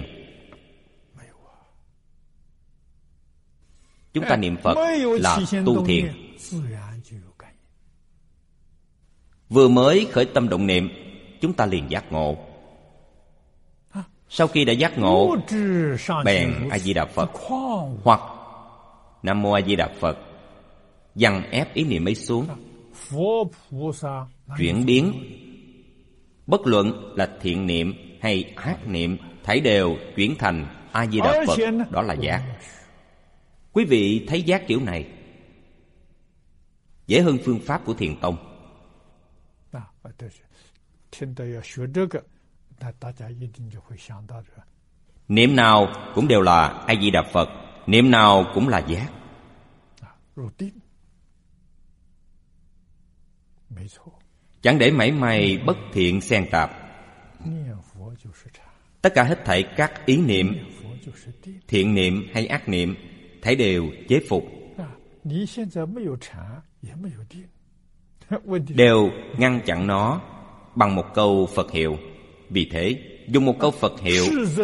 Chúng ta niệm Phật là tu thiền. Vừa mới khởi tâm động niệm, chúng ta liền giác ngộ. Sau khi đã giác ngộ, bèn A Di Đà Phật hoặc Nam Mô A Di Đà Phật, dằn ép ý niệm ấy xuống, chuyển biến. Bất luận là thiện niệm hay ác niệm, thảy đều chuyển thành A Di Đà Phật. Đó là giác. Quý vị thấy giác kiểu này dễ hơn phương pháp của Thiền Tông. Niệm nào cũng đều là A Di Đà Phật, niệm nào cũng là giác. Chẳng để mảy may bất thiện xen tạp. Tất cả hết thảy các ý niệm, thiện niệm hay ác niệm, thảy đều chế phục, đều ngăn chặn nó bằng một câu Phật hiệu. Vì thế, dùng một câu Phật hiệu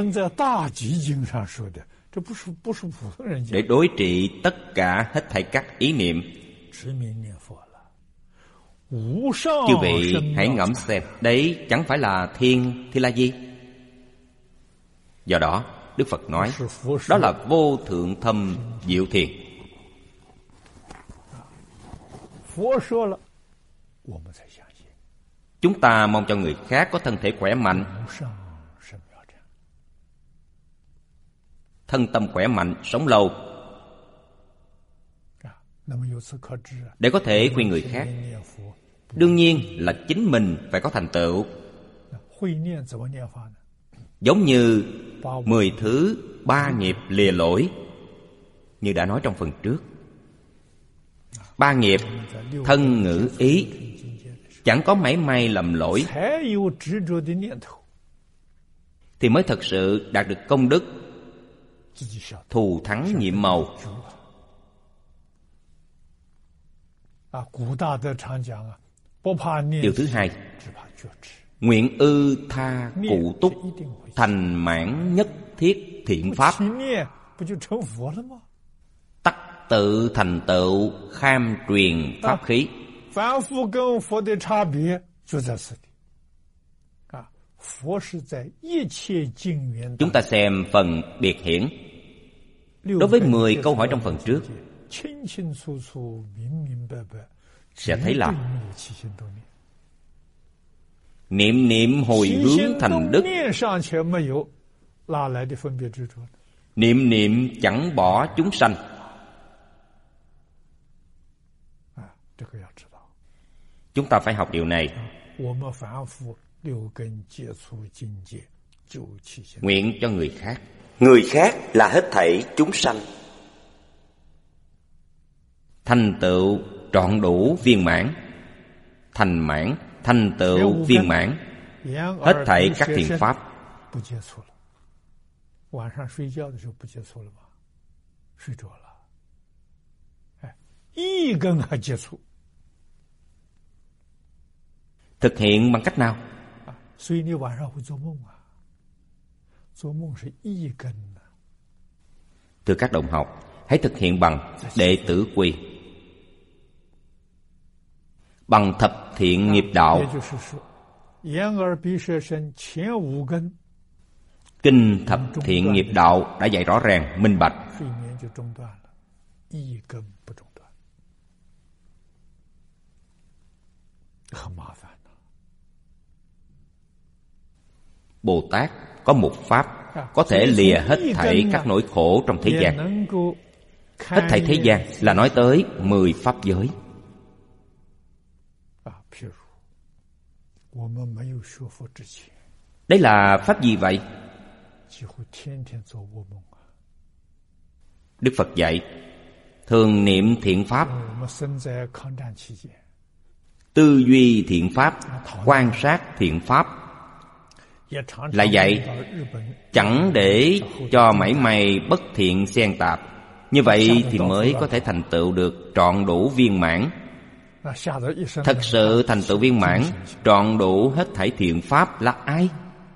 để đối trị tất cả hết thảy các ý niệm. Chư vị hãy ngẫm xem, đấy chẳng phải là thiên thì là gì? Do đó, Đức Phật nói, đó là vô thượng thâm diệu thiền. Chúng ta mong cho người khác có thân thể khỏe mạnh, thân tâm khỏe mạnh, sống lâu, để có thể khuyên người khác. Đương nhiên là chính mình phải có thành tựu. Giống như mười thứ ba nghiệp lìa lỗi, như đã nói trong phần trước. Ba nghiệp thân ngữ ý, chẳng có mảy may lầm lỗi, thì mới thật sự đạt được công đức thù thắng nhiệm màu. Điều thứ hai, nguyện ư tha cụ túc, thành mãn nhất thiết thiện pháp, tắc tự thành tựu kham truyền pháp khí. Chúng ta xem phần biệt hiển. Đối với mười câu hỏi trong phần trước, sẽ thấy là niệm niệm hồi hướng thành đức, niệm niệm chẳng bỏ chúng sanh. Chúng ta phải học điều này. Nguyện cho người khác, người khác là hết thảy chúng sanh, thành tựu trọn đủ viên mãn, thành mãn, thành tựu viên mãn, hết thảy các thiện pháp. Thực hiện bằng cách nào? Thưa các đồng học, hãy thực hiện bằng đệ tử quy, bằng thập thiện nghiệp đạo. Kinh thập thiện nghiệp đạo đã dạy rõ ràng, minh bạch. Bồ Tát có một pháp có thể lìa hết thảy các nỗi khổ trong thế gian. Hết thảy thế gian là nói tới mười pháp giới. Đấy là pháp gì vậy? Đức Phật dạy thường niệm thiện pháp, tư duy thiện pháp, quan sát thiện pháp. Là vậy, chẳng để cho mảy may bất thiện xen tạp. Như vậy thì mới có thể thành tựu được trọn đủ viên mãn. Thật sự thành tựu viên mãn, trọn đủ hết thảy thiện pháp là ai?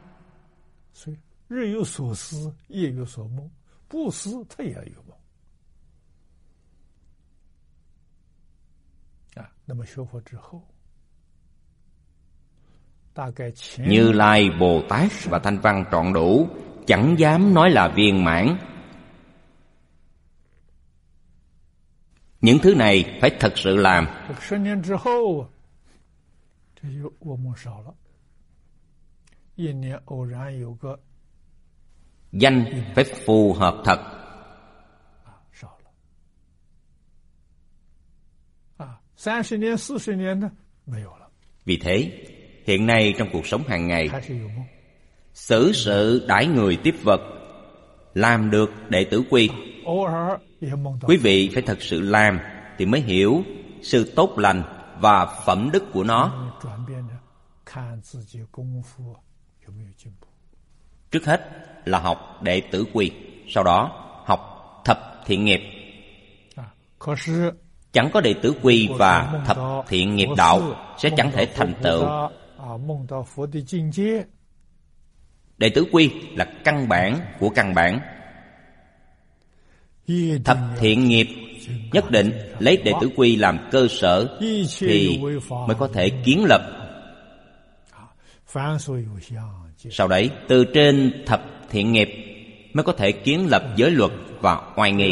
Như Lai Bồ Tát và Thanh Văn trọn đủ, chẳng dám nói là viên mãn. Những thứ này phải thật sự làm. Danh phải phù hợp thật. Vì thế, hiện nay trong cuộc sống hàng ngày, xử sự đãi người tiếp vật, làm được đệ tử quy. Quý vị phải thật sự làm thì mới hiểu sự tốt lành và phẩm đức của nó. Trước hết là học đệ tử quy, sau đó học thập thiện nghiệp. Chẳng có đệ tử quy và thập thiện nghiệp đạo sẽ chẳng thể thành tựu. Đệ tử quy là căn bản của căn bản. Thập thiện nghiệp nhất định lấy đệ tử quy làm cơ sở thì mới có thể kiến lập. Sau đấy, từ trên thập thiện nghiệp mới có thể kiến lập giới luật và oai nghi.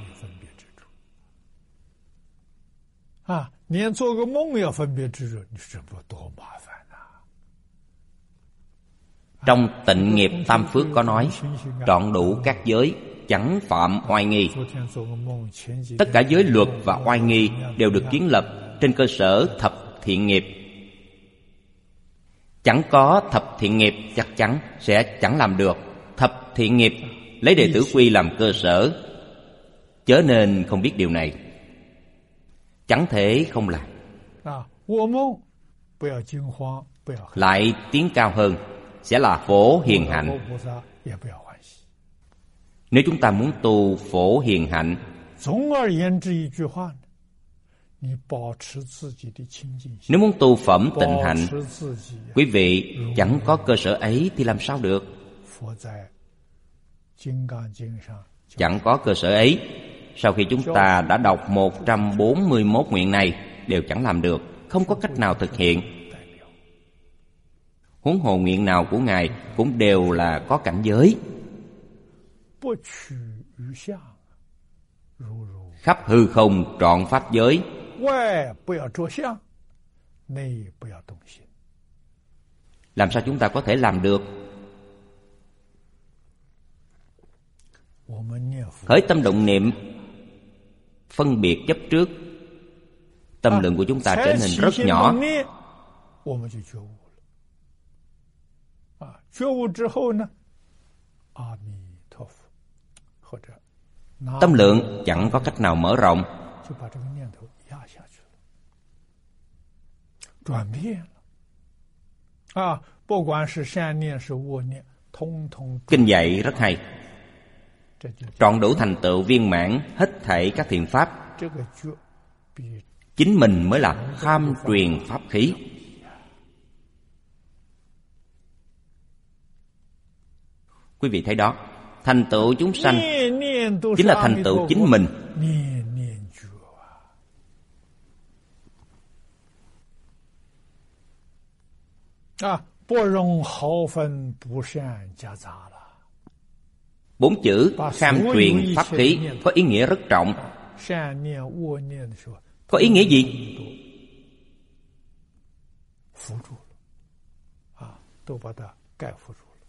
Trong Tịnh Nghiệp Tam Phước có nói, trọn đủ các giới, chẳng phạm oai nghi. Tất cả giới luật và oai nghi đều được kiến lập trên cơ sở thập thiện nghiệp. Chẳng có thập thiện nghiệp chắc chắn sẽ chẳng làm được. Thập thiện nghiệp lấy đệ tử quy làm cơ sở, chớ nên không biết điều này. Chẳng thể không làm. Lại tiến cao hơn sẽ là Phổ Hiền Hạnh. Nếu chúng ta muốn tu Phổ Hiền Hạnh, nếu muốn tu phẩm tịnh hạnh, quý vị chẳng có cơ sở ấy thì làm sao được? Chẳng có cơ sở ấy, sau khi chúng ta đã đọc một trăm bốn mươi mốt nguyện này đều chẳng làm được, không có cách nào thực hiện. Huống hồ nguyện nào của Ngài cũng đều là có cảnh giới. Khắp hư không trọn pháp giới. Làm sao chúng ta có thể làm được? Khởi tâm động niệm phân biệt chấp trước, tâm lượng của chúng ta trở nên rất nhỏ. Tâm lượng chẳng có cách nào mở rộng. Kinh dạy rất hay, trọn đủ thành tựu viên mãn hết thảy các thiện pháp. Chính mình mới là tham truyền pháp khí. Quý vị thấy đó, thành tựu chúng sanh chính là thành tựu chính mình. Bốn chữ kham truyền pháp khí có ý nghĩa rất trọng. Có ý nghĩa gì?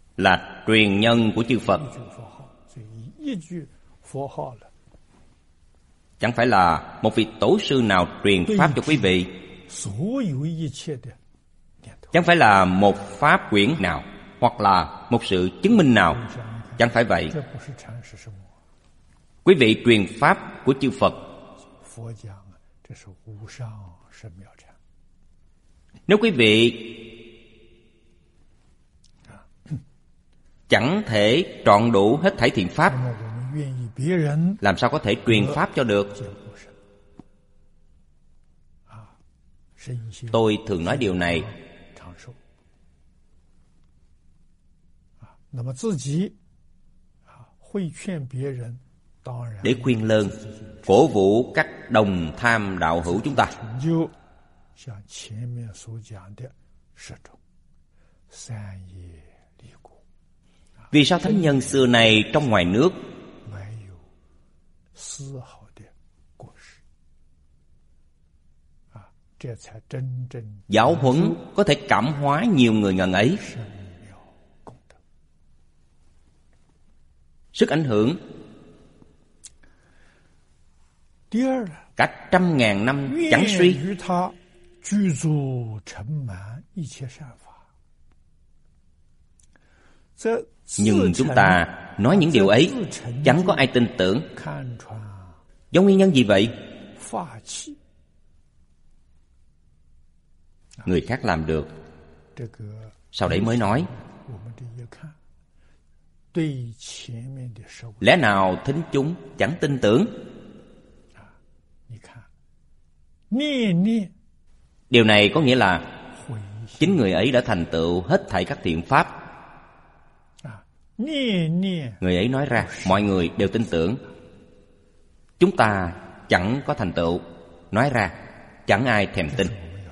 Là truyền nhân của chư Phật. Chẳng phải là một vị tổ sư nào truyền pháp cho quý vị, chẳng phải là một pháp quyển nào, hoặc là một sự chứng minh nào. Chẳng phải vậy. Quý vị truyền pháp của chư Phật. Nếu quý vị chẳng thể trọn đủ hết thảy thiện pháp, làm sao có thể truyền pháp cho được? Tôi thường nói điều này. Để khuyên lơn, cổ vũ các đồng tham đạo hữu chúng ta. Vì sao thánh nhân xưa này trong ngoài nước giáo huấn có thể cảm hóa nhiều người ngần ấy? Sức ảnh hưởng cả trăm ngàn năm chẳng suy. Nhưng chúng ta nói những điều ấy chẳng có ai tin tưởng. Do nguyên nhân gì vậy? Người khác làm được, sau đấy mới nói. Lẽ nào thính chúng chẳng tin tưởng? Điều này có nghĩa là chính người ấy đã thành tựu hết thảy các thiện pháp. Người ấy nói ra, mọi người đều tin tưởng. Chúng ta chẳng có thành tựu, nói ra chẳng ai thèm tin.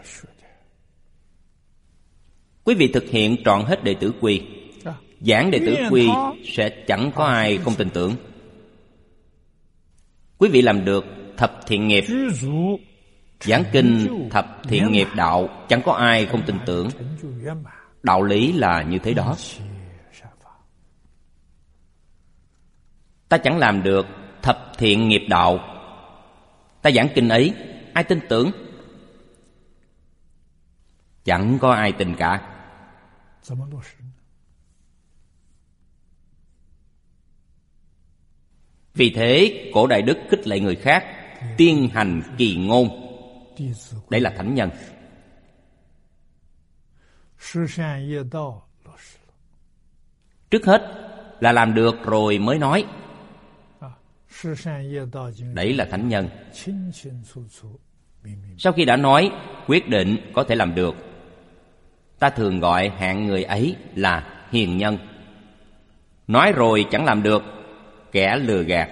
Quý vị thực hiện trọn hết đệ tử quy, giảng đệ tử quy sẽ chẳng có ai không tin tưởng. Quý vị làm được thập thiện nghiệp, giảng kinh thập thiện nghiệp đạo, chẳng có ai không tin tưởng. Đạo lý là như thế đó. Ta chẳng làm được thập thiện nghiệp đạo, ta giảng kinh ấy, ai tin tưởng? Chẳng có ai tin cả. Vì thế cổ đại đức khích lệ người khác tiên hành kỳ ngôn. Đây là thánh nhân. Trước hết là làm được rồi mới nói. Đấy là thánh nhân. Sau khi đã nói, quyết định có thể làm được. Ta thường gọi hạng người ấy là hiền nhân. Nói rồi chẳng làm được, kẻ lừa gạt.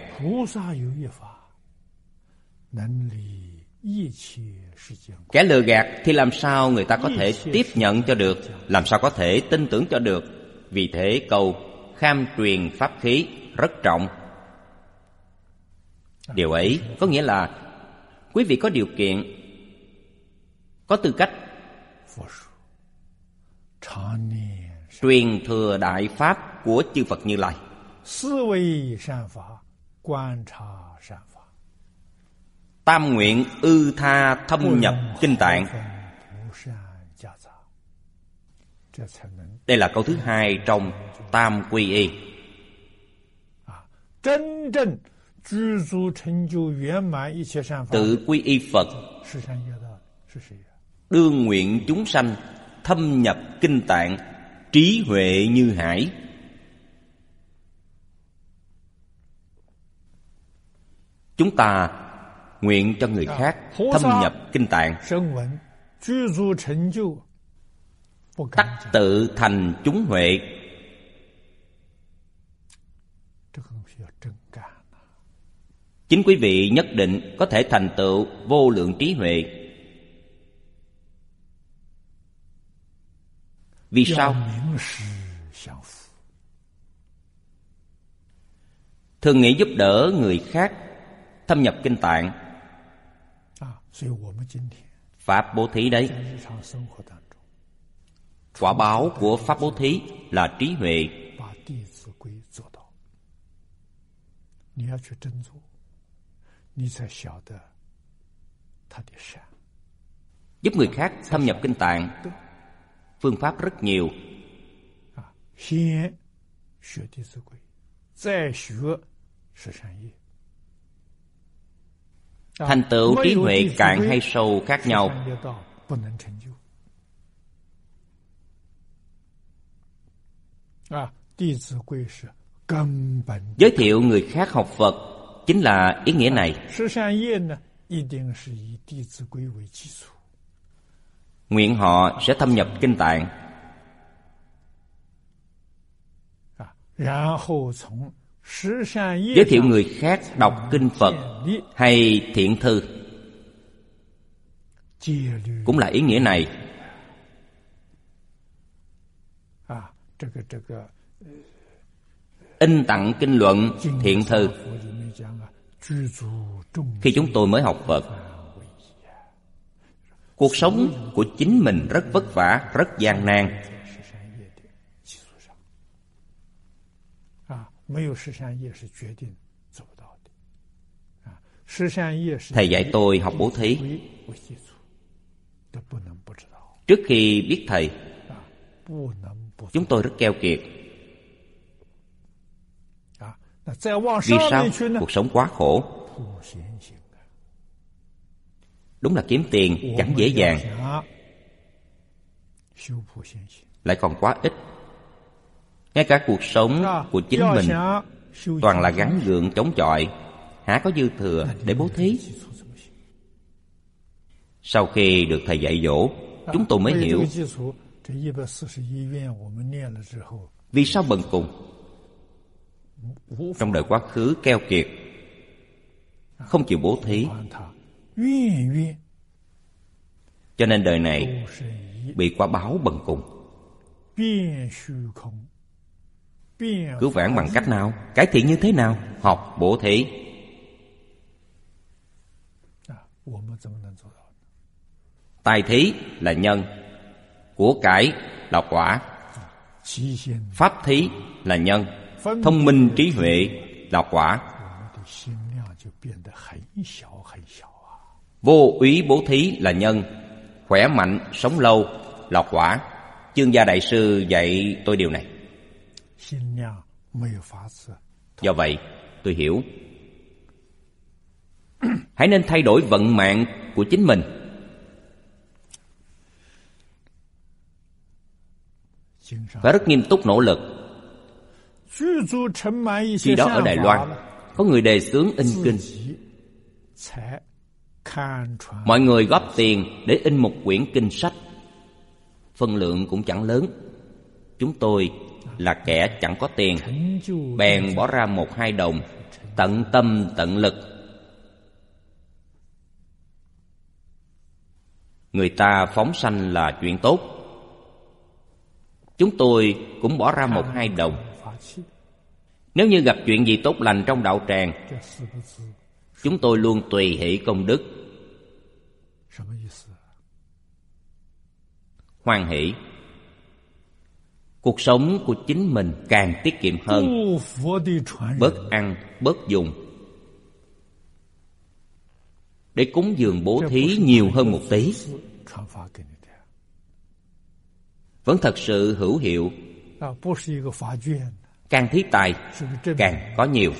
Kẻ lừa gạt thì làm sao người ta có thể tiếp nhận cho được, làm sao có thể tin tưởng cho được. Vì thế câu kham truyền pháp khí rất trọng. Điều ấy có nghĩa là quý vị có điều kiện, có tư cách truyền thừa đại pháp của chư Phật Như Lai. Tam nguyện ư tha thâm nhập kinh tạng. Đây là câu thứ hai trong Tam Quy Y. Tự quy y Phật, đương nguyện chúng sanh thâm nhập kinh tạng, trí huệ như hải. Chúng ta nguyện cho người khác thâm nhập kinh tạng, tắc tự thành chúng huệ. Chính quý vị nhất định có thể thành tựu vô lượng trí huệ. Vì sao? Thường nghĩ giúp đỡ người khác thâm nhập kinh tạng. Pháp bố thí đấy. Quả báo của pháp bố thí là trí huệ. giúp người khác thâm nhập kinh tạng. Phương pháp rất nhiều. Thành tựu trí huệ cạn hay sâu khác nhau. Giới thiệu người khác học Phật chính là ý nghĩa này. Nguyện họ sẽ thâm nhập kinh tạng, giới thiệu người khác đọc kinh Phật hay thiện thư, cũng là ý nghĩa này. In tặng kinh luận, thiện thư. Khi chúng tôi mới học Phật, cuộc sống của chính mình rất vất vả, rất gian nan. Thầy dạy tôi học bố thí. Trước khi biết thầy, chúng tôi rất keo kiệt. Vì sao? Cuộc sống quá khổ. Đúng là kiếm tiền chẳng dễ dàng, lại còn quá ít. Ngay cả cuộc sống của chính mình toàn là gắng gượng chống chọi, há có dư thừa để bố thí. Sau khi được thầy dạy dỗ, chúng tôi mới hiểu vì sao bần cùng. Trong đời quá khứ keo kiệt, không chịu bố thí, cho nên đời này bị quả báo bần cùng. Cứu vãn bằng cách nào? Cải thiện như thế nào? Học bố thí. Tài thí là nhân, của cải là quả. Pháp thí là nhân, thông minh trí huệ là quả. Vô úy bố thí là nhân, khỏe mạnh sống lâu là quả. Chương Gia Đại Sư dạy tôi điều này. Do vậy tôi hiểu, hãy nên thay đổi vận mạng của chính mình. Phải rất nghiêm túc nỗ lực. Khi đó ở Đài Loan, có người đề xướng in kinh. Mọi người góp tiền để in một quyển kinh sách. Phân lượng cũng chẳng lớn. Chúng tôi là kẻ chẳng có tiền, bèn bỏ ra một hai đồng, tận tâm tận lực. Người ta phóng sanh là chuyện tốt, chúng tôi cũng bỏ ra một hai đồng. Nếu như gặp chuyện gì tốt lành trong đạo tràng, chúng tôi luôn tùy hỷ công đức, hoan hỷ. Cuộc sống của chính mình càng tiết kiệm hơn, bớt ăn, bớt dùng, để cúng dường bố thí nhiều hơn một tí, vẫn thật sự hữu hiệu. Càng thí tài càng có nhiều.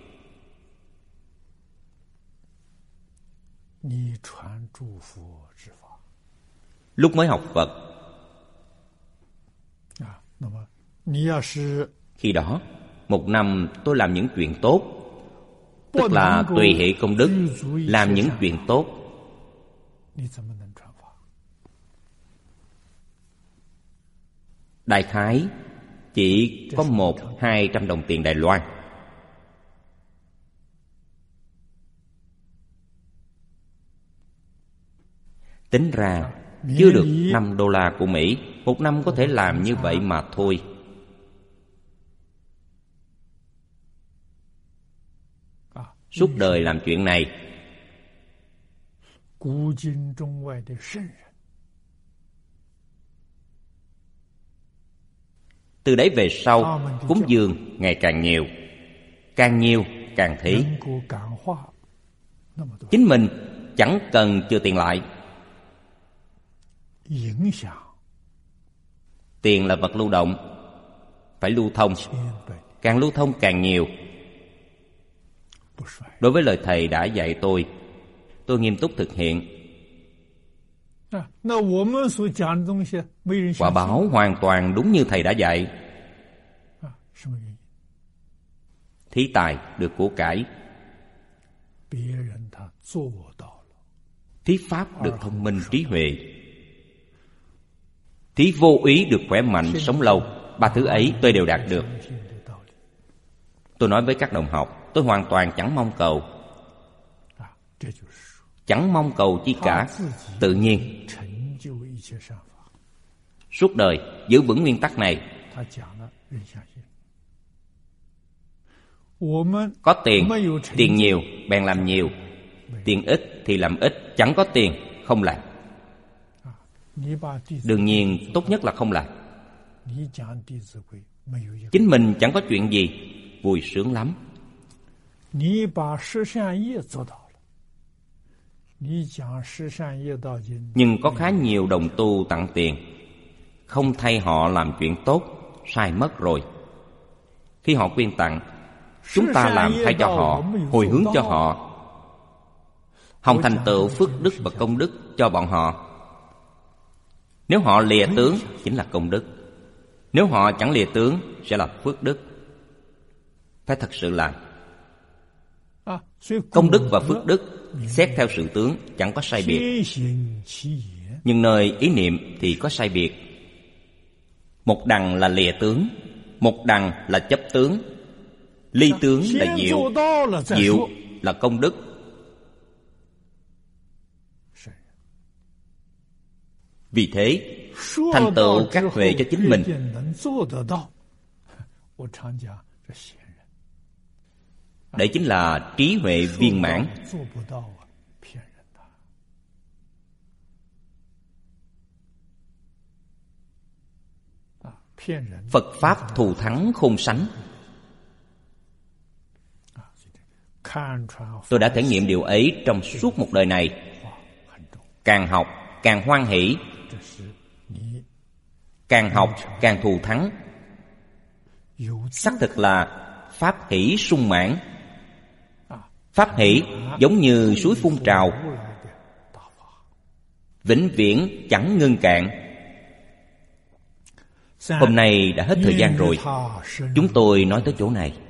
Lúc mới học Phật, khi đó một năm tôi làm những chuyện tốt, tức là tùy hỷ công đức, làm những chuyện tốt. Đại khái chỉ có một hai trăm đồng tiền Đài Loan. Tính ra chưa được năm đô la của Mỹ. Một năm có thể làm như vậy mà thôi. Suốt đời làm chuyện này. Từ đấy về sau, cúng dường ngày càng nhiều, càng nhiều càng thí. Chính mình chẳng cần chừa tiền lại. Tiền là vật lưu động, phải lưu thông. Càng lưu thông càng nhiều. Đối với lời Thầy đã dạy tôi, tôi nghiêm túc thực hiện. Quả báo hoàn toàn đúng như Thầy đã dạy. Thí tài được của cải, thí pháp được thông minh trí huệ, thí vô ý được khỏe mạnh sống lâu. Ba thứ ấy tôi đều đạt được. Tôi nói với các đồng học, tôi hoàn toàn chẳng mong cầu, chẳng mong cầu chi cả, tự nhiên. Suốt đời giữ vững nguyên tắc này. Có tiền, tiền nhiều bèn làm nhiều, tiền ít thì làm ít. Chẳng có tiền không làm. Đương nhiên tốt nhất là không làm. Chính mình chẳng có chuyện gì, vui sướng lắm. Nhưng có khá nhiều đồng tu tặng tiền, không thay họ làm chuyện tốt, sai mất rồi. Khi họ quyên tặng, chúng ta làm thay cho họ, hồi hướng cho họ, hòng thành tựu phước đức và công đức cho bọn họ. Nếu họ lìa tướng chính là công đức, nếu họ chẳng lìa tướng sẽ là phước đức. Phải thật sự làm. Công đức và phước đức xét theo sự tướng chẳng có sai biệt, nhưng nơi ý niệm thì có sai biệt. Một đằng là lìa tướng, một đằng là chấp tướng. Ly tướng là diệu, diệu là công đức. Vì thế thành tựu các huệ cho chính mình. Đấy chính là trí huệ viên mãn. Phật Pháp thù thắng khôn sánh. Tôi đã thể nghiệm điều ấy trong suốt một đời này. Càng học càng hoan hỷ, càng học càng thù thắng. Xác thực là pháp hỷ sung mãn. Pháp hỷ giống như suối phun trào, vĩnh viễn chẳng ngưng cạn. Hôm nay đã hết thời gian rồi, chúng tôi nói tới chỗ này.